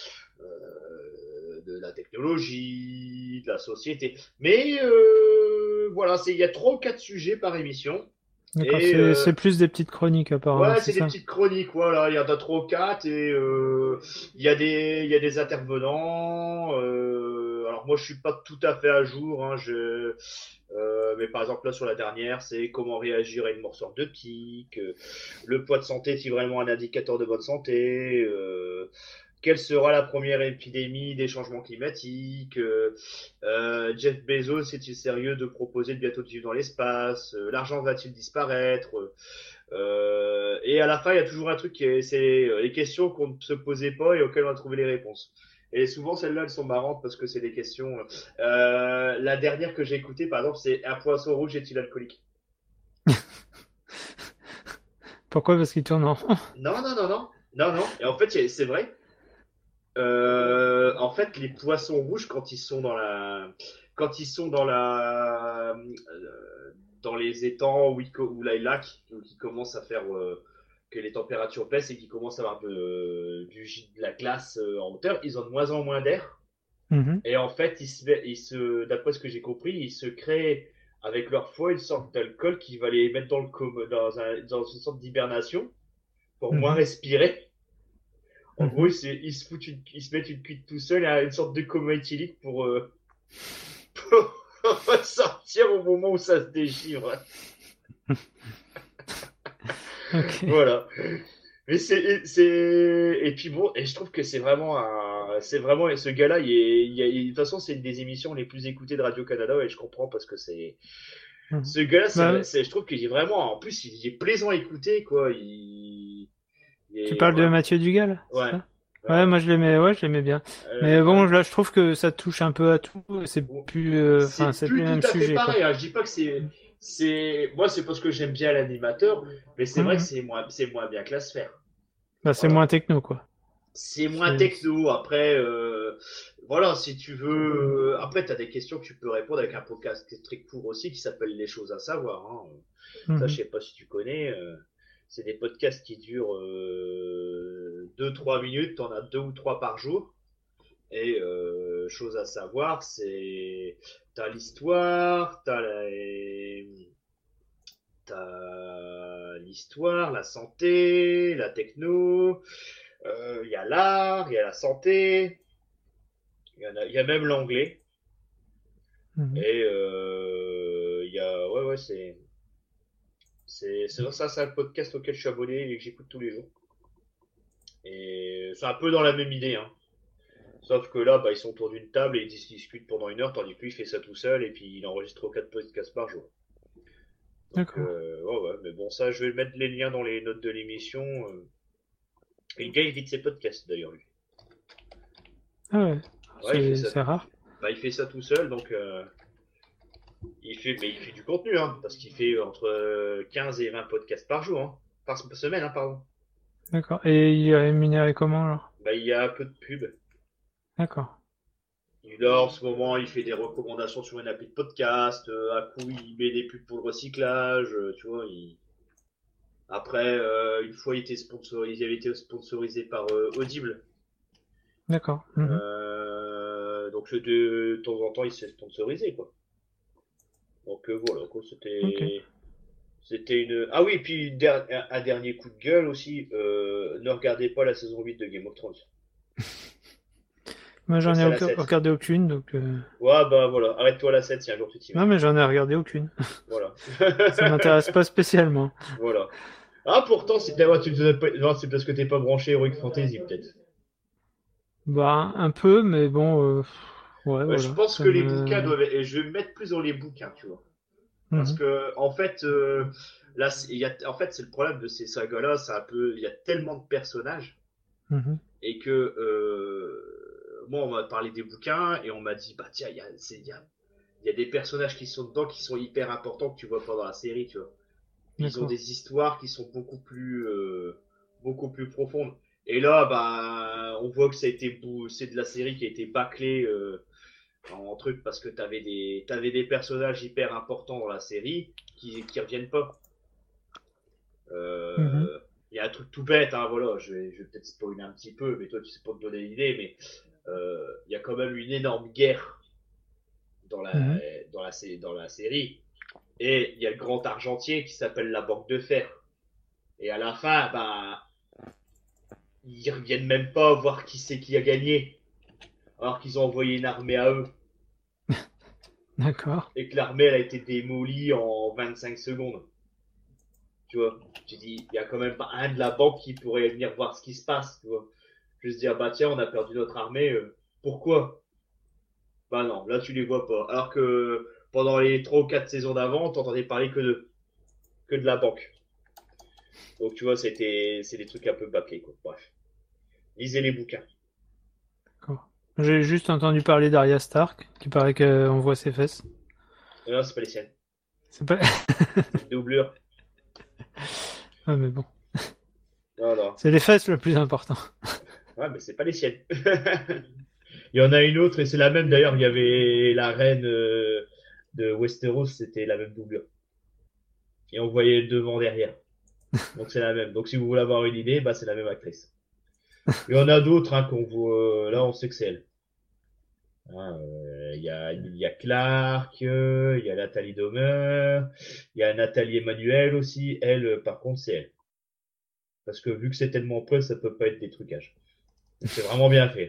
Speaker 1: de la technologie, de la société. Mais voilà, il y a 3 ou 4 sujets par émission.
Speaker 2: D'accord,
Speaker 1: Et
Speaker 2: c'est plus des petites chroniques apparemment,
Speaker 1: ouais,
Speaker 2: c'est
Speaker 1: c'est des
Speaker 2: ça?
Speaker 1: petites chroniques, voilà, il y en a 3 ou 4 et il y a des intervenants. Alors moi je suis pas tout à fait à jour, hein, mais par exemple là sur la dernière, c'est comment réagir à une morsure de tique, le poids de santé est-il vraiment un indicateur de bonne santé, quelle sera la première épidémie des changements climatiques, Jeff Bezos est-il sérieux de proposer de bientôt de vivre dans l'espace, l'argent va-t-il disparaître, et à la fin, il y a toujours un truc c'est les questions qu'on ne se posait pas et auxquelles on a trouvé les réponses. Et souvent, celles-là, elles sont marrantes parce que c'est des questions. La dernière que j'ai écoutée, par exemple, c'est un poisson rouge est-il alcoolique?
Speaker 2: Pourquoi? Parce qu'ils tournent en rond.
Speaker 1: Non, non, non, non, non, non. Et en fait, c'est vrai. En fait, les poissons rouges, quand ils sont dans les étangs où là, les lacs, où ils commencent à faire que les températures baissent et qu'ils commencent à avoir de la glace en hauteur, ils ont de moins en moins d'air.
Speaker 2: Mhm,
Speaker 1: Et en fait, d'après ce que j'ai compris, ils se créent avec leur foie une sorte d'alcool qui va les mettre dans une sorte d'hibernation pour moins
Speaker 2: mhm,
Speaker 1: respirer. En gros,
Speaker 2: mhm.
Speaker 1: ils se mettent une cuite tout seul à une sorte de coma éthylique pour sortir au moment où ça se déchire.
Speaker 2: Ok.
Speaker 1: Voilà. Mais et puis bon, et je trouve que c'est vraiment, ce gars-là, de toute façon, c'est une des émissions les plus écoutées de Radio-Canada, et je comprends parce que
Speaker 2: Mhm.
Speaker 1: ce gars-là,
Speaker 2: Bah,
Speaker 1: je trouve qu'il est vraiment, en plus, il est plaisant à écouter, quoi. Il
Speaker 2: tu
Speaker 1: est
Speaker 2: parles de
Speaker 1: vraiment,
Speaker 2: Mathieu Dugal, c'est
Speaker 1: ouais,
Speaker 2: ça? Ouais,
Speaker 1: ouais,
Speaker 2: moi je l'aimais bien. Mais bon,
Speaker 1: ouais.
Speaker 2: là, je trouve que ça touche un peu à tout.
Speaker 1: Bon,
Speaker 2: Enfin,
Speaker 1: c'est
Speaker 2: c'est plus
Speaker 1: plus
Speaker 2: le
Speaker 1: tout
Speaker 2: même
Speaker 1: à fait
Speaker 2: sujet, quoi.
Speaker 1: pareil, hein. Je dis pas que moi, c'est parce que j'aime bien l'animateur, mais c'est vrai que
Speaker 2: Mhm.
Speaker 1: c'est moins bien que la sphère.
Speaker 2: Bah, c'est
Speaker 1: Voilà.
Speaker 2: moins techno, quoi.
Speaker 1: C'est moins
Speaker 2: C'est,
Speaker 1: techno. Après, voilà, si tu veux. Après, tu as des questions que tu peux répondre avec un podcast qui est très court aussi qui s'appelle Les choses à savoir, hein. Ça, je
Speaker 2: Mhm.
Speaker 1: sais pas si tu connais. C'est des podcasts qui durent 2 3 minutes. T'en as 2 ou 3 par jour. Et chose à savoir, t'as l'histoire, t'as l'histoire, la santé, la techno, il y a l'art, il y a la santé, il y a même l'anglais.
Speaker 2: Mhm.
Speaker 1: Et il y a, ouais, ouais, c'est un podcast auquel je suis abonné et que j'écoute tous les jours. Et c'est un peu dans la même idée, hein. Sauf que là, bah, ils sont autour d'une table et ils discutent pendant 1 heure, tandis que lui, il fait ça tout seul et puis il enregistre 4 podcasts par jour. Donc,
Speaker 2: D'accord.
Speaker 1: ouais, ouais, mais bon, ça, je vais mettre les liens dans les notes de l'émission. Et le gars, il vit de ses podcasts, d'ailleurs, lui.
Speaker 2: Ah ouais,
Speaker 1: Ouais, il fait ça.
Speaker 2: c'est rare.
Speaker 1: Bah, il fait ça tout seul, donc mais il fait du contenu, hein, parce qu'il fait entre 15 et 20 podcasts par jour, hein, par semaine, hein, pardon.
Speaker 2: D'accord. Et il est rémunéré comment alors?
Speaker 1: Bah, il y a un peu de pub.
Speaker 2: D'accord.
Speaker 1: Là, en ce moment, il fait des recommandations sur une appli de podcast. À coup, il met des pubs pour le recyclage. Tu vois, après, une fois, il avait été sponsorisé par Audible.
Speaker 2: D'accord. Mhm.
Speaker 1: Donc, de temps en temps, il s'est sponsorisé, quoi. Donc, voilà, quoi,
Speaker 2: Ok.
Speaker 1: c'était une. Ah oui, puis un dernier coup de gueule aussi. Ne regardez pas la saison 8 de Game of Thrones.
Speaker 2: Moi, j'en ai
Speaker 1: Restez à la 7.
Speaker 2: regardé aucune, donc.
Speaker 1: Ouais, bah voilà, arrête-toi à la 7 si un jour tu t'y
Speaker 2: Non,
Speaker 1: mets.
Speaker 2: mais j'en ai regardé aucune.
Speaker 1: Voilà.
Speaker 2: Ça m'intéresse pas spécialement.
Speaker 1: Voilà. Ah, pourtant, non, c'est parce que t'es pas branché Heroic Fantasy, peut-être.
Speaker 2: Bah, un peu, mais bon, ouais,
Speaker 1: Je
Speaker 2: voilà.
Speaker 1: pense
Speaker 2: Ça
Speaker 1: que les bouquins
Speaker 2: me.
Speaker 1: doivent. Et je vais me mettre plus dans les bouquins, tu vois. Parce
Speaker 2: Mhm.
Speaker 1: que, en fait, là, en fait, c'est le problème de ces sagas-là, c'est un peu. Il y a tellement de personnages,
Speaker 2: Mhm.
Speaker 1: et que. Moi, on m'a parlé des bouquins, et on m'a dit, bah, tiens, il y a des personnages qui sont dedans qui sont hyper importants que tu vois pas dans la série, tu vois. Puis ils ont
Speaker 2: D'accord.
Speaker 1: des histoires qui sont beaucoup plus profondes. Et là, bah, on voit que c'est de la série qui a été bâclée en truc parce que t'avais des personnages hyper importants dans la série qui reviennent pas.
Speaker 2: Mhm.
Speaker 1: Il y a un truc tout bête, hein, voilà, je vais peut-être spoiler un petit peu, mais toi tu sais pas te donner l'idée, mais il y a quand même une énorme guerre dans
Speaker 2: Mhm.
Speaker 1: dans la série. Et il y a le grand argentier qui s'appelle la Banque de Fer. Et à la fin, bah, ils reviennent même pas voir qui c'est qui a gagné. Alors qu'ils ont envoyé une armée à eux.
Speaker 2: D'accord.
Speaker 1: Et que l'armée, elle a été démolie en 25 secondes. Tu vois. Tu dis, il y a quand même pas un de la banque qui pourrait venir voir ce qui se passe. Tu vois. Juste dire, bah tiens, on a perdu notre armée. Pourquoi? Bah non, là tu les vois pas. Alors que pendant les 3 ou 4 saisons d'avant, t'entendais parler que de la banque. Donc tu vois, c'est des trucs un peu bâclés, quoi. Bref. Lisez les bouquins.
Speaker 2: D'accord. J'ai juste entendu parler d'Arya Stark, qui paraît qu'on voit ses fesses.
Speaker 1: Non, c'est pas les siennes.
Speaker 2: C'est pas.
Speaker 1: C'est une doublure.
Speaker 2: Ah, mais bon.
Speaker 1: Non, non.
Speaker 2: C'est les fesses le plus important.
Speaker 1: Ouais, mais c'est pas les siennes. Il y en a une autre, et c'est la même d'ailleurs. Il y avait la reine de Westeros, c'était la même doublure. Et on voyait devant, derrière. Donc c'est la même. Donc si vous voulez avoir une idée, bah c'est la même actrice. Il y en a d'autres hein, qu'on voit. Là, on sait que c'est elle. Hein, il y a Clark, il y a Nathalie Dormer, il y a Nathalie Emmanuel aussi. Elle, par contre, c'est elle. Parce que vu que c'est tellement peu, ça peut pas être des trucages. C'est vraiment bien fait.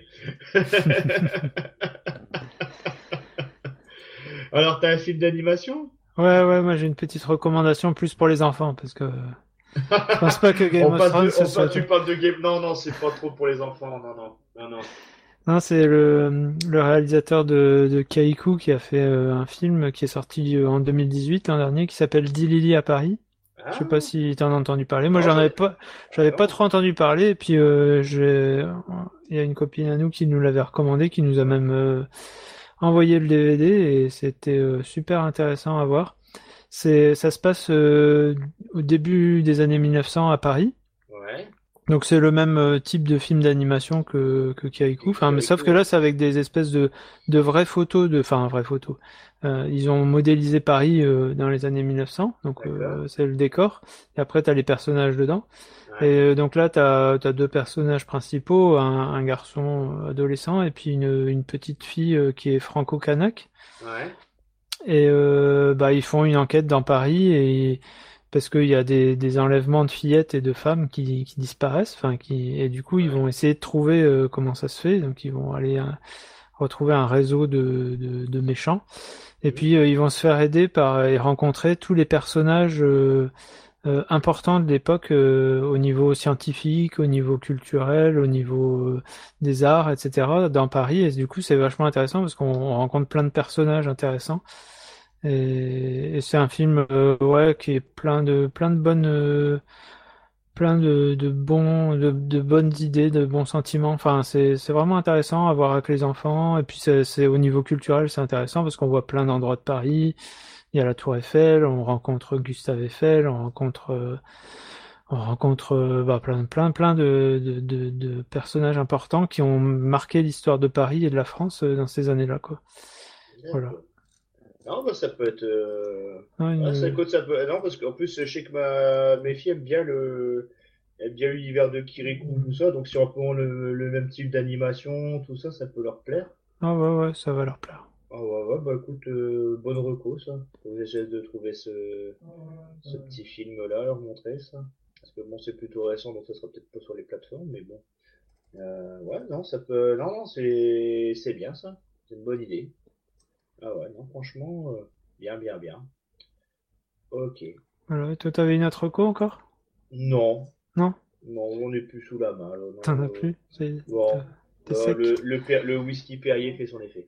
Speaker 1: Alors, t'as un film d'animation?
Speaker 2: Ouais, ouais, moi j'ai une petite recommandation plus pour les enfants, parce que je pense pas que Game of Thrones ce soit tout.
Speaker 1: Tu parles de game. Non, non, c'est pas trop pour les enfants. Non, non, non, non.
Speaker 2: Non, c'est le réalisateur de Kaiku qui a fait un film qui est sorti en 2018, l'an dernier, qui s'appelle 10 Lily à Paris. Je sais pas
Speaker 1: Ah,
Speaker 2: si t'en as entendu parler. Moi,
Speaker 1: non,
Speaker 2: j'avais pas
Speaker 1: non.
Speaker 2: trop entendu parler. Et puis, il y a une copine à nous qui nous l'avait recommandé, qui nous a même envoyé le DVD et c'était super intéressant à voir. Ça se passe au début des années 1900 à Paris.
Speaker 1: Ouais.
Speaker 2: Donc c'est le même type de film d'animation que Kirikou. Enfin, mais sauf que là, c'est avec des espèces de vraies photos, enfin vraies photos. Ils ont modélisé Paris dans les années 1900, donc
Speaker 1: D'accord.
Speaker 2: c'est le décor. Et après, t'as les personnages dedans. Et
Speaker 1: Ouais.
Speaker 2: donc là, t'as deux personnages principaux, un garçon adolescent et puis une petite fille qui est franco-kanak.
Speaker 1: Ouais.
Speaker 2: Et bah ils font une enquête dans Paris et parce qu'il y a des enlèvements de fillettes et de femmes qui disparaissent, enfin et du coup ils
Speaker 1: Ouais.
Speaker 2: vont essayer de trouver comment ça se fait, donc ils vont aller retrouver un réseau de méchants et
Speaker 1: Mhm.
Speaker 2: puis ils vont se faire aider par et rencontrer tous les personnages important de l'époque au niveau scientifique, au niveau culturel, au niveau des arts, etc. dans Paris. Et du coup, c'est vachement intéressant parce qu'on rencontre plein de personnages intéressants. Et c'est un film ouais qui est plein de bonnes de bonnes idées, de bons sentiments. Enfin, c'est vraiment intéressant à voir avec les enfants. Et puis c'est au niveau culturel, c'est intéressant parce qu'on voit plein d'endroits de Paris. Il y a la Tour Eiffel, on rencontre Gustave Eiffel, on rencontre bah, plein de personnages importants qui ont marqué l'histoire de Paris et de la France dans ces années-là, quoi. Voilà.
Speaker 1: D'accord. Non, bah, ça peut être.
Speaker 2: Ouais,
Speaker 1: Ouais, ça, écoute, ça peut. Non, parce qu'en plus, je sais que mes filles aiment bien l'univers de Kirikou, tout ça. Donc, si on prend le même type d'animation, tout ça, ça peut leur plaire.
Speaker 2: Ah ouais, ça va leur plaire.
Speaker 1: Ah ouais, bah écoute, bonne reco, ça. Faut que j'essaie de trouver ce petit film-là, leur montrer ça. Parce que bon, c'est plutôt récent, donc ça sera peut-être pas sur les plateformes, mais bon. Ouais, non, ça peut. Non, c'est bien ça. C'est une bonne idée. Ah ouais, non, franchement, bien. Ok.
Speaker 2: Voilà, et toi, t'avais une autre reco encore?
Speaker 1: Non,
Speaker 2: Non?
Speaker 1: non, on est plus sous la main, là,
Speaker 2: T'en
Speaker 1: non.
Speaker 2: as plus?
Speaker 1: Bon,
Speaker 2: T'es sec?
Speaker 1: le whisky Perrier fait son effet.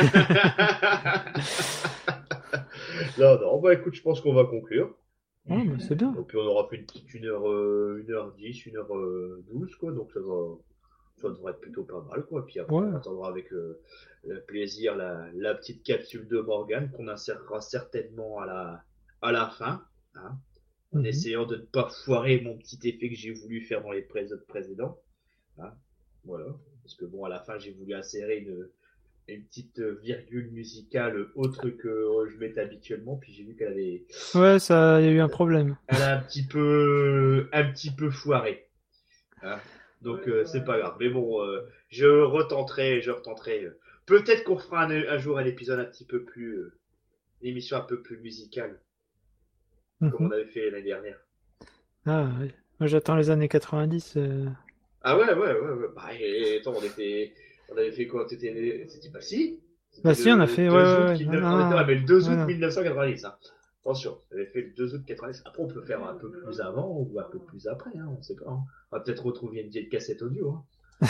Speaker 1: Non, bah écoute, je pense qu'on va conclure.
Speaker 2: Oh, bah, c'est bien.
Speaker 1: Et puis on aura fait une petite 1h10, 1h12, quoi, donc ça devrait être plutôt pas mal, quoi. Puis après,
Speaker 2: Ouais.
Speaker 1: on attendra avec le plaisir la petite capsule de Morgane qu'on insérera certainement à la fin, hein, en
Speaker 2: Mhm.
Speaker 1: essayant de ne pas foirer mon petit effet que j'ai voulu faire dans les épisodes précédents. Hein, voilà. Parce que bon, à la fin, j'ai voulu insérer une petite virgule musicale autre que je mets habituellement, puis j'ai vu qu'elle avait,
Speaker 2: Ouais, ça, il y a eu un problème.
Speaker 1: elle a un petit peu foiré. Hein. Donc c'est pas grave. Mais bon, je retenterai. Peut-être qu'on fera un jour un épisode un petit peu plus, une émission un peu plus musicale, comme
Speaker 2: Mhm.
Speaker 1: on avait fait l'année dernière.
Speaker 2: Ah, ouais. Moi, j'attends les années 90.
Speaker 1: Ah ouais. Bah, attends, on avait fait quoi? C'était pas si?
Speaker 2: Bah
Speaker 1: C'était
Speaker 2: si, on a
Speaker 1: le
Speaker 2: fait,
Speaker 1: 2
Speaker 2: ouais.
Speaker 1: août,
Speaker 2: Non,
Speaker 1: on était là, mais le 2 août
Speaker 2: non.
Speaker 1: 1990, hein. Attention, on avait fait le 2 août 90. Après, on peut faire un peu plus avant ou un peu plus après, hein, on sait pas. Hein. On va peut-être retrouver une vieille cassette audio. Hein.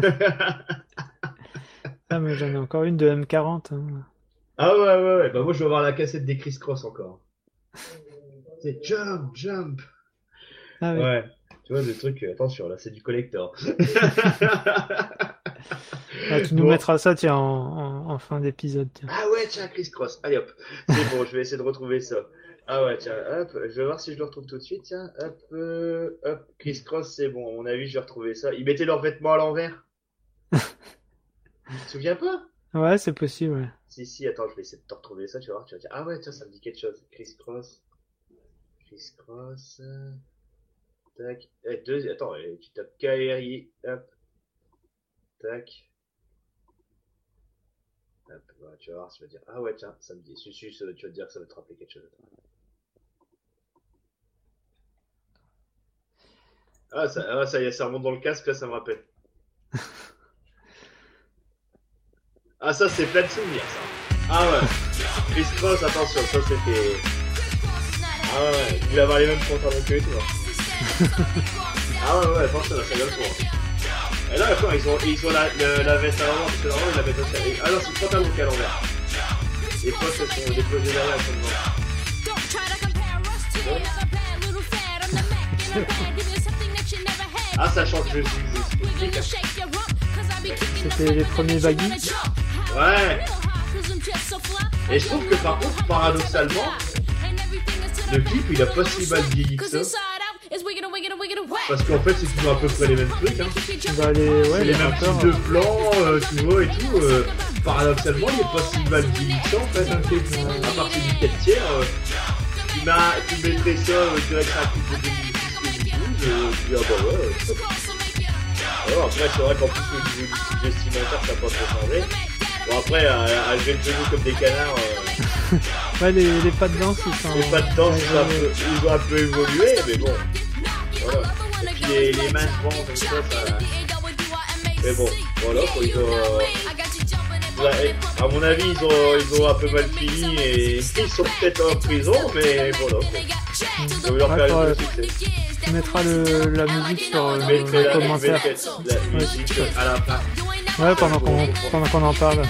Speaker 2: Ah, mais j'en ai encore une de M40. Hein.
Speaker 1: Ah ouais. Bah moi, je vais avoir la cassette des Criss Cross encore. C'est jump.
Speaker 2: Ah oui.
Speaker 1: Ouais. Tu vois, des trucs, attention, là, c'est du collector.
Speaker 2: Ah, tu nous
Speaker 1: Bon.
Speaker 2: mettras ça, tiens, en fin d'épisode. Tiens.
Speaker 1: Ah ouais, tiens, Criss Cross. Allez hop. C'est bon, je vais essayer de retrouver ça. Ah ouais, tiens, hop, je vais voir si je le retrouve tout de suite, tiens, hop, Criss Cross, c'est bon, à mon avis, je vais retrouver ça. Ils mettaient leurs vêtements à l'envers. Tu te souviens pas?
Speaker 2: Ouais, c'est possible, ouais.
Speaker 1: Si, attends, je vais essayer de te retrouver ça, tu vas voir, tu vas dire, ah ouais, tiens, ça me dit quelque chose. Criss Cross, tac, attends, tu tapes KRI, hop, tac. Hop, voilà, tu vas voir, tu vas dire, ah ouais, tiens, ça me dit, tu vas te dire que ça va te rappeler quelque chose. Ça y est, ça remonte dans le casque, là, ça me rappelle. Ah, ça, c'est plein de souvenirs, ça. Ah ouais. Criss Cross, attention, ça, c'était... Ah ouais, il voulait avoir les mêmes pantalons que toi. Ah ouais, attention, là, ça vient le tour. Et là, attends, ils ont la veste à l'envers, parce que normalement, ils la mettent aussi. Ah non, c'est le pantalon qui est à l'envers. Les poches, elles sont déposées derrière, elles sont devant. Ah, ça chante, je suis.
Speaker 2: C'était les premiers baggy.
Speaker 1: Ouais. Et je trouve que par contre, paradoxalement, le clip il a pas si mal vieilli que ça. Parce qu'en fait, c'est toujours à peu près les mêmes trucs. Hein.
Speaker 2: Bah,
Speaker 1: C'est les mêmes types de plans, tu vois, et tout. Paradoxalement, il est pas si mal vieilli que ça en fait. Hein, à partir du 4 tiers, tu mettrais ça direct à un clip de 2010-2012. Tu dis, ah bah ouais. Alors, après, c'est vrai qu'en plus, au niveau du style vestimentaire, ça n'a pas trop changé. Bon, après, à jouer le genou comme des canards.
Speaker 2: Ouais, les pas de danse, ils sont.
Speaker 1: Les pas de danse, ils ont un peu évolué, mais bon. Voilà. Et puis les mains devant, comme ça. Mais bon, voilà, quoi, ils ont. Ouais, à mon avis, ils ont un peu mal fini et ils sont peut-être en prison, mais voilà. Ça veut leur
Speaker 2: Ouais,
Speaker 1: faire
Speaker 2: faudrait-
Speaker 1: le succès.
Speaker 2: Tu mettras la musique sur
Speaker 1: Je
Speaker 2: dans
Speaker 1: mettrai
Speaker 2: les
Speaker 1: la
Speaker 2: commentaires.
Speaker 1: musique à la fin.
Speaker 2: Ouais, pendant qu'on en parle.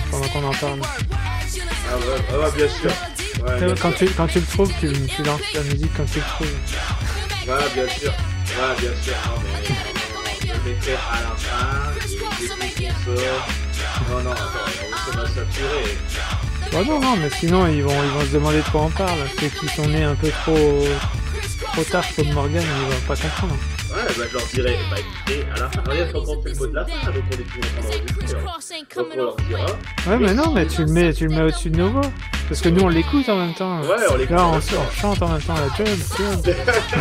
Speaker 1: Ah ouais, bien sûr. Ouais, bien
Speaker 2: Quand
Speaker 1: sûr.
Speaker 2: tu le trouves, tu lances la musique quand tu le trouves.
Speaker 1: Ouais, bien sûr. Ouais, bien sûr. Non, mais je le mettrai à la fin. Et dès qu'on sort. Non, attends, on va saturer.
Speaker 2: Bah non, mais sinon ils vont se demander de quoi on parle. Ceux qui sont nés un peu trop tard comme Morgan, ils vont pas comprendre.
Speaker 1: Ouais, bah je leur dirai, bah écoutez, à la fin, regarde quand on fait le mot de la fin, donc on est plus en train d'enregistrer. Donc on leur dira.
Speaker 2: Ouais, mais non, mais tu le mets au-dessus de nos voix. Parce que nous on l'écoute en même temps.
Speaker 1: Ouais, on l'écoute
Speaker 2: Là,
Speaker 1: en
Speaker 2: on
Speaker 1: même temps.
Speaker 2: chante en même temps. Là, jump.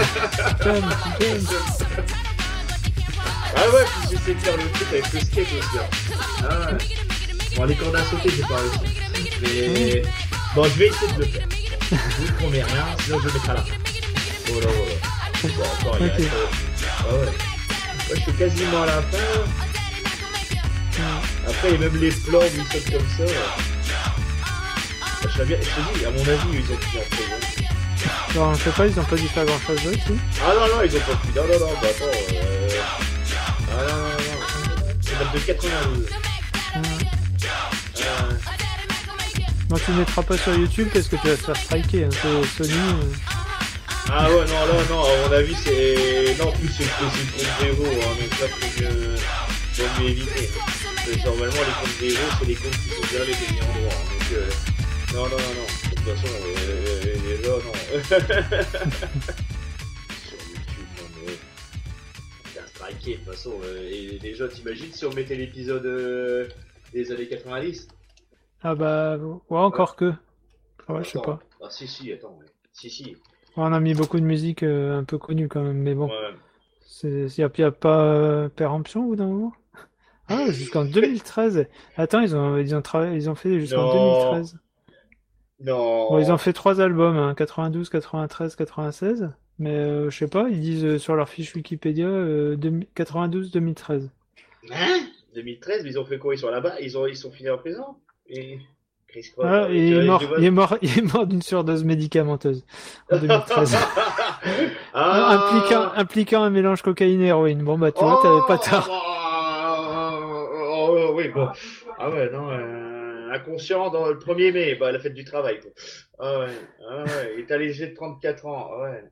Speaker 1: Ah ouais, puis j'essaie de faire le truc avec le skate aussi. Ah ouais. Bon, les cordes à sauter, j'ai pas réussi. Mais bon, je vais essayer de le faire. Je vous promets rien, sinon je le mettrai à la fin. Voilà. Bon, encore, il
Speaker 2: Ok.
Speaker 1: reste. Ah ouais. Ouais, je suis quasiment à la fin. Après, il y a même les plans où ils sautent comme ça. Je te dis, à mon avis, ils ont plus en prison.
Speaker 2: Alors, je sais pas, ils ont pas dû faire grand chose d'autre, si.
Speaker 1: Ah non, ils ont pas pu. Non, bah attends. Ah non. C'est même de 92.
Speaker 2: Non, tu le mettras pas sur YouTube parce que tu vas te faire striker. Hein. Sony.
Speaker 1: Ah ouais, non, à mon avis, c'est. Non, en plus, c'est le compte des héros, hein, donc là, faut mieux éviter. Parce que normalement, les comptes des héros, c'est les comptes qui sont gérés des en droit. Donc, non. De toute façon, les gens, non. Sur YouTube, non, mais. C'est un striké, de toute façon. Et les gens, t'imagines si on mettait l'épisode des années 90?
Speaker 2: Ah bah, ouais, encore que. Ouais, je sais
Speaker 1: Attends.
Speaker 2: pas.
Speaker 1: Ah, si, attends, ouais. Si.
Speaker 2: On a mis beaucoup de musique un peu connue quand même, mais bon.
Speaker 1: Ouais.
Speaker 2: Y a pas Péremption au bout d'un moment? Ah, jusqu'en 2013. Attends, ils ont fait jusqu'en
Speaker 1: Non.
Speaker 2: 2013.
Speaker 1: Non.
Speaker 2: Bon, ils ont fait 3 albums, hein, 92, 93, 96. Mais je sais pas, ils disent sur leur fiche Wikipédia 92, 2013.
Speaker 1: Hein? 2013, mais ils ont fait quoi? Ils sont là-bas? Ils sont finis en prison? Et Chris Cross,
Speaker 2: Ah,
Speaker 1: il
Speaker 2: il est mort d'une surdose médicamenteuse en 2013. Impliquant un mélange cocaïne et héroïne. Bon bah tu vois, t'avais pas tort.
Speaker 1: Oui, bon. Ah ouais, non, inconscient dans le 1er mai, bah, la fête du travail, quoi. Ah ouais, il est allégé de 34 ans,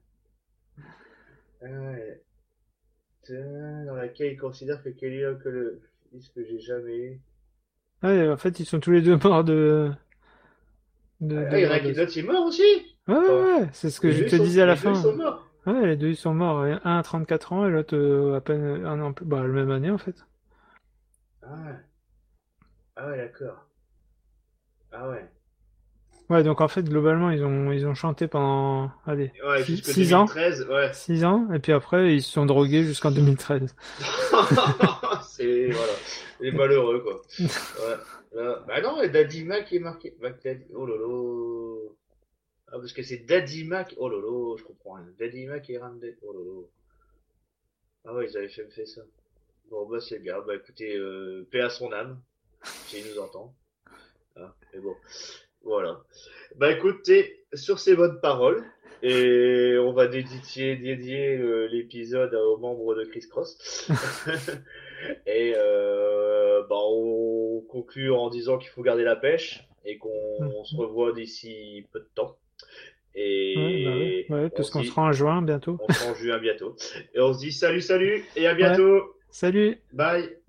Speaker 1: ah ouais. Dans laquelle il considère que Kelly que le fils que j'ai jamais eu.
Speaker 2: Ouais, en fait, ils sont tous les deux morts de
Speaker 1: Ah, il y en a qui
Speaker 2: d'overdose.
Speaker 1: d'autres, il est mort aussi?
Speaker 2: Ouais, c'est ce que je te disais à la
Speaker 1: Les deux
Speaker 2: fin.
Speaker 1: sont morts.
Speaker 2: Ouais, les deux ils sont morts. Un à 34 ans et l'autre à peine un an plus. Bah, la même année en fait.
Speaker 1: Ah ouais, d'accord. Ah ouais.
Speaker 2: Ouais, donc en fait, globalement, ils ont chanté pendant, allez,
Speaker 1: Ouais, jusque
Speaker 2: 6 ans.
Speaker 1: 2013, ouais.
Speaker 2: 6 ans, et puis après, ils se sont drogués jusqu'en 2013.
Speaker 1: C'est, voilà, les malheureux, quoi. Ouais. Là, bah non, et Daddy Mac est marqué. Oh lolo. Ah, parce que c'est Daddy Mac. Oh lolo, je comprends rien. Daddy Mac et Randy. Oh lolo. Ah ouais, ils avaient fait ça. Bon, bah c'est bien. Bah écoutez, paix à son âme, s'il nous entend. Ah, mais bon, voilà. Bah écoutez, sur ces bonnes paroles, et on va dédier l'épisode aux membres de Criss Cross. Et bah on conclut en disant qu'il faut garder la pêche et qu'on se revoit d'ici peu de temps. Et
Speaker 2: Ouais,
Speaker 1: on
Speaker 2: parce
Speaker 1: se
Speaker 2: qu'on
Speaker 1: dit,
Speaker 2: sera en juin bientôt.
Speaker 1: on se rend en juin bientôt. Et on se dit salut et à
Speaker 2: Ouais,
Speaker 1: bientôt.
Speaker 2: salut!
Speaker 1: Bye.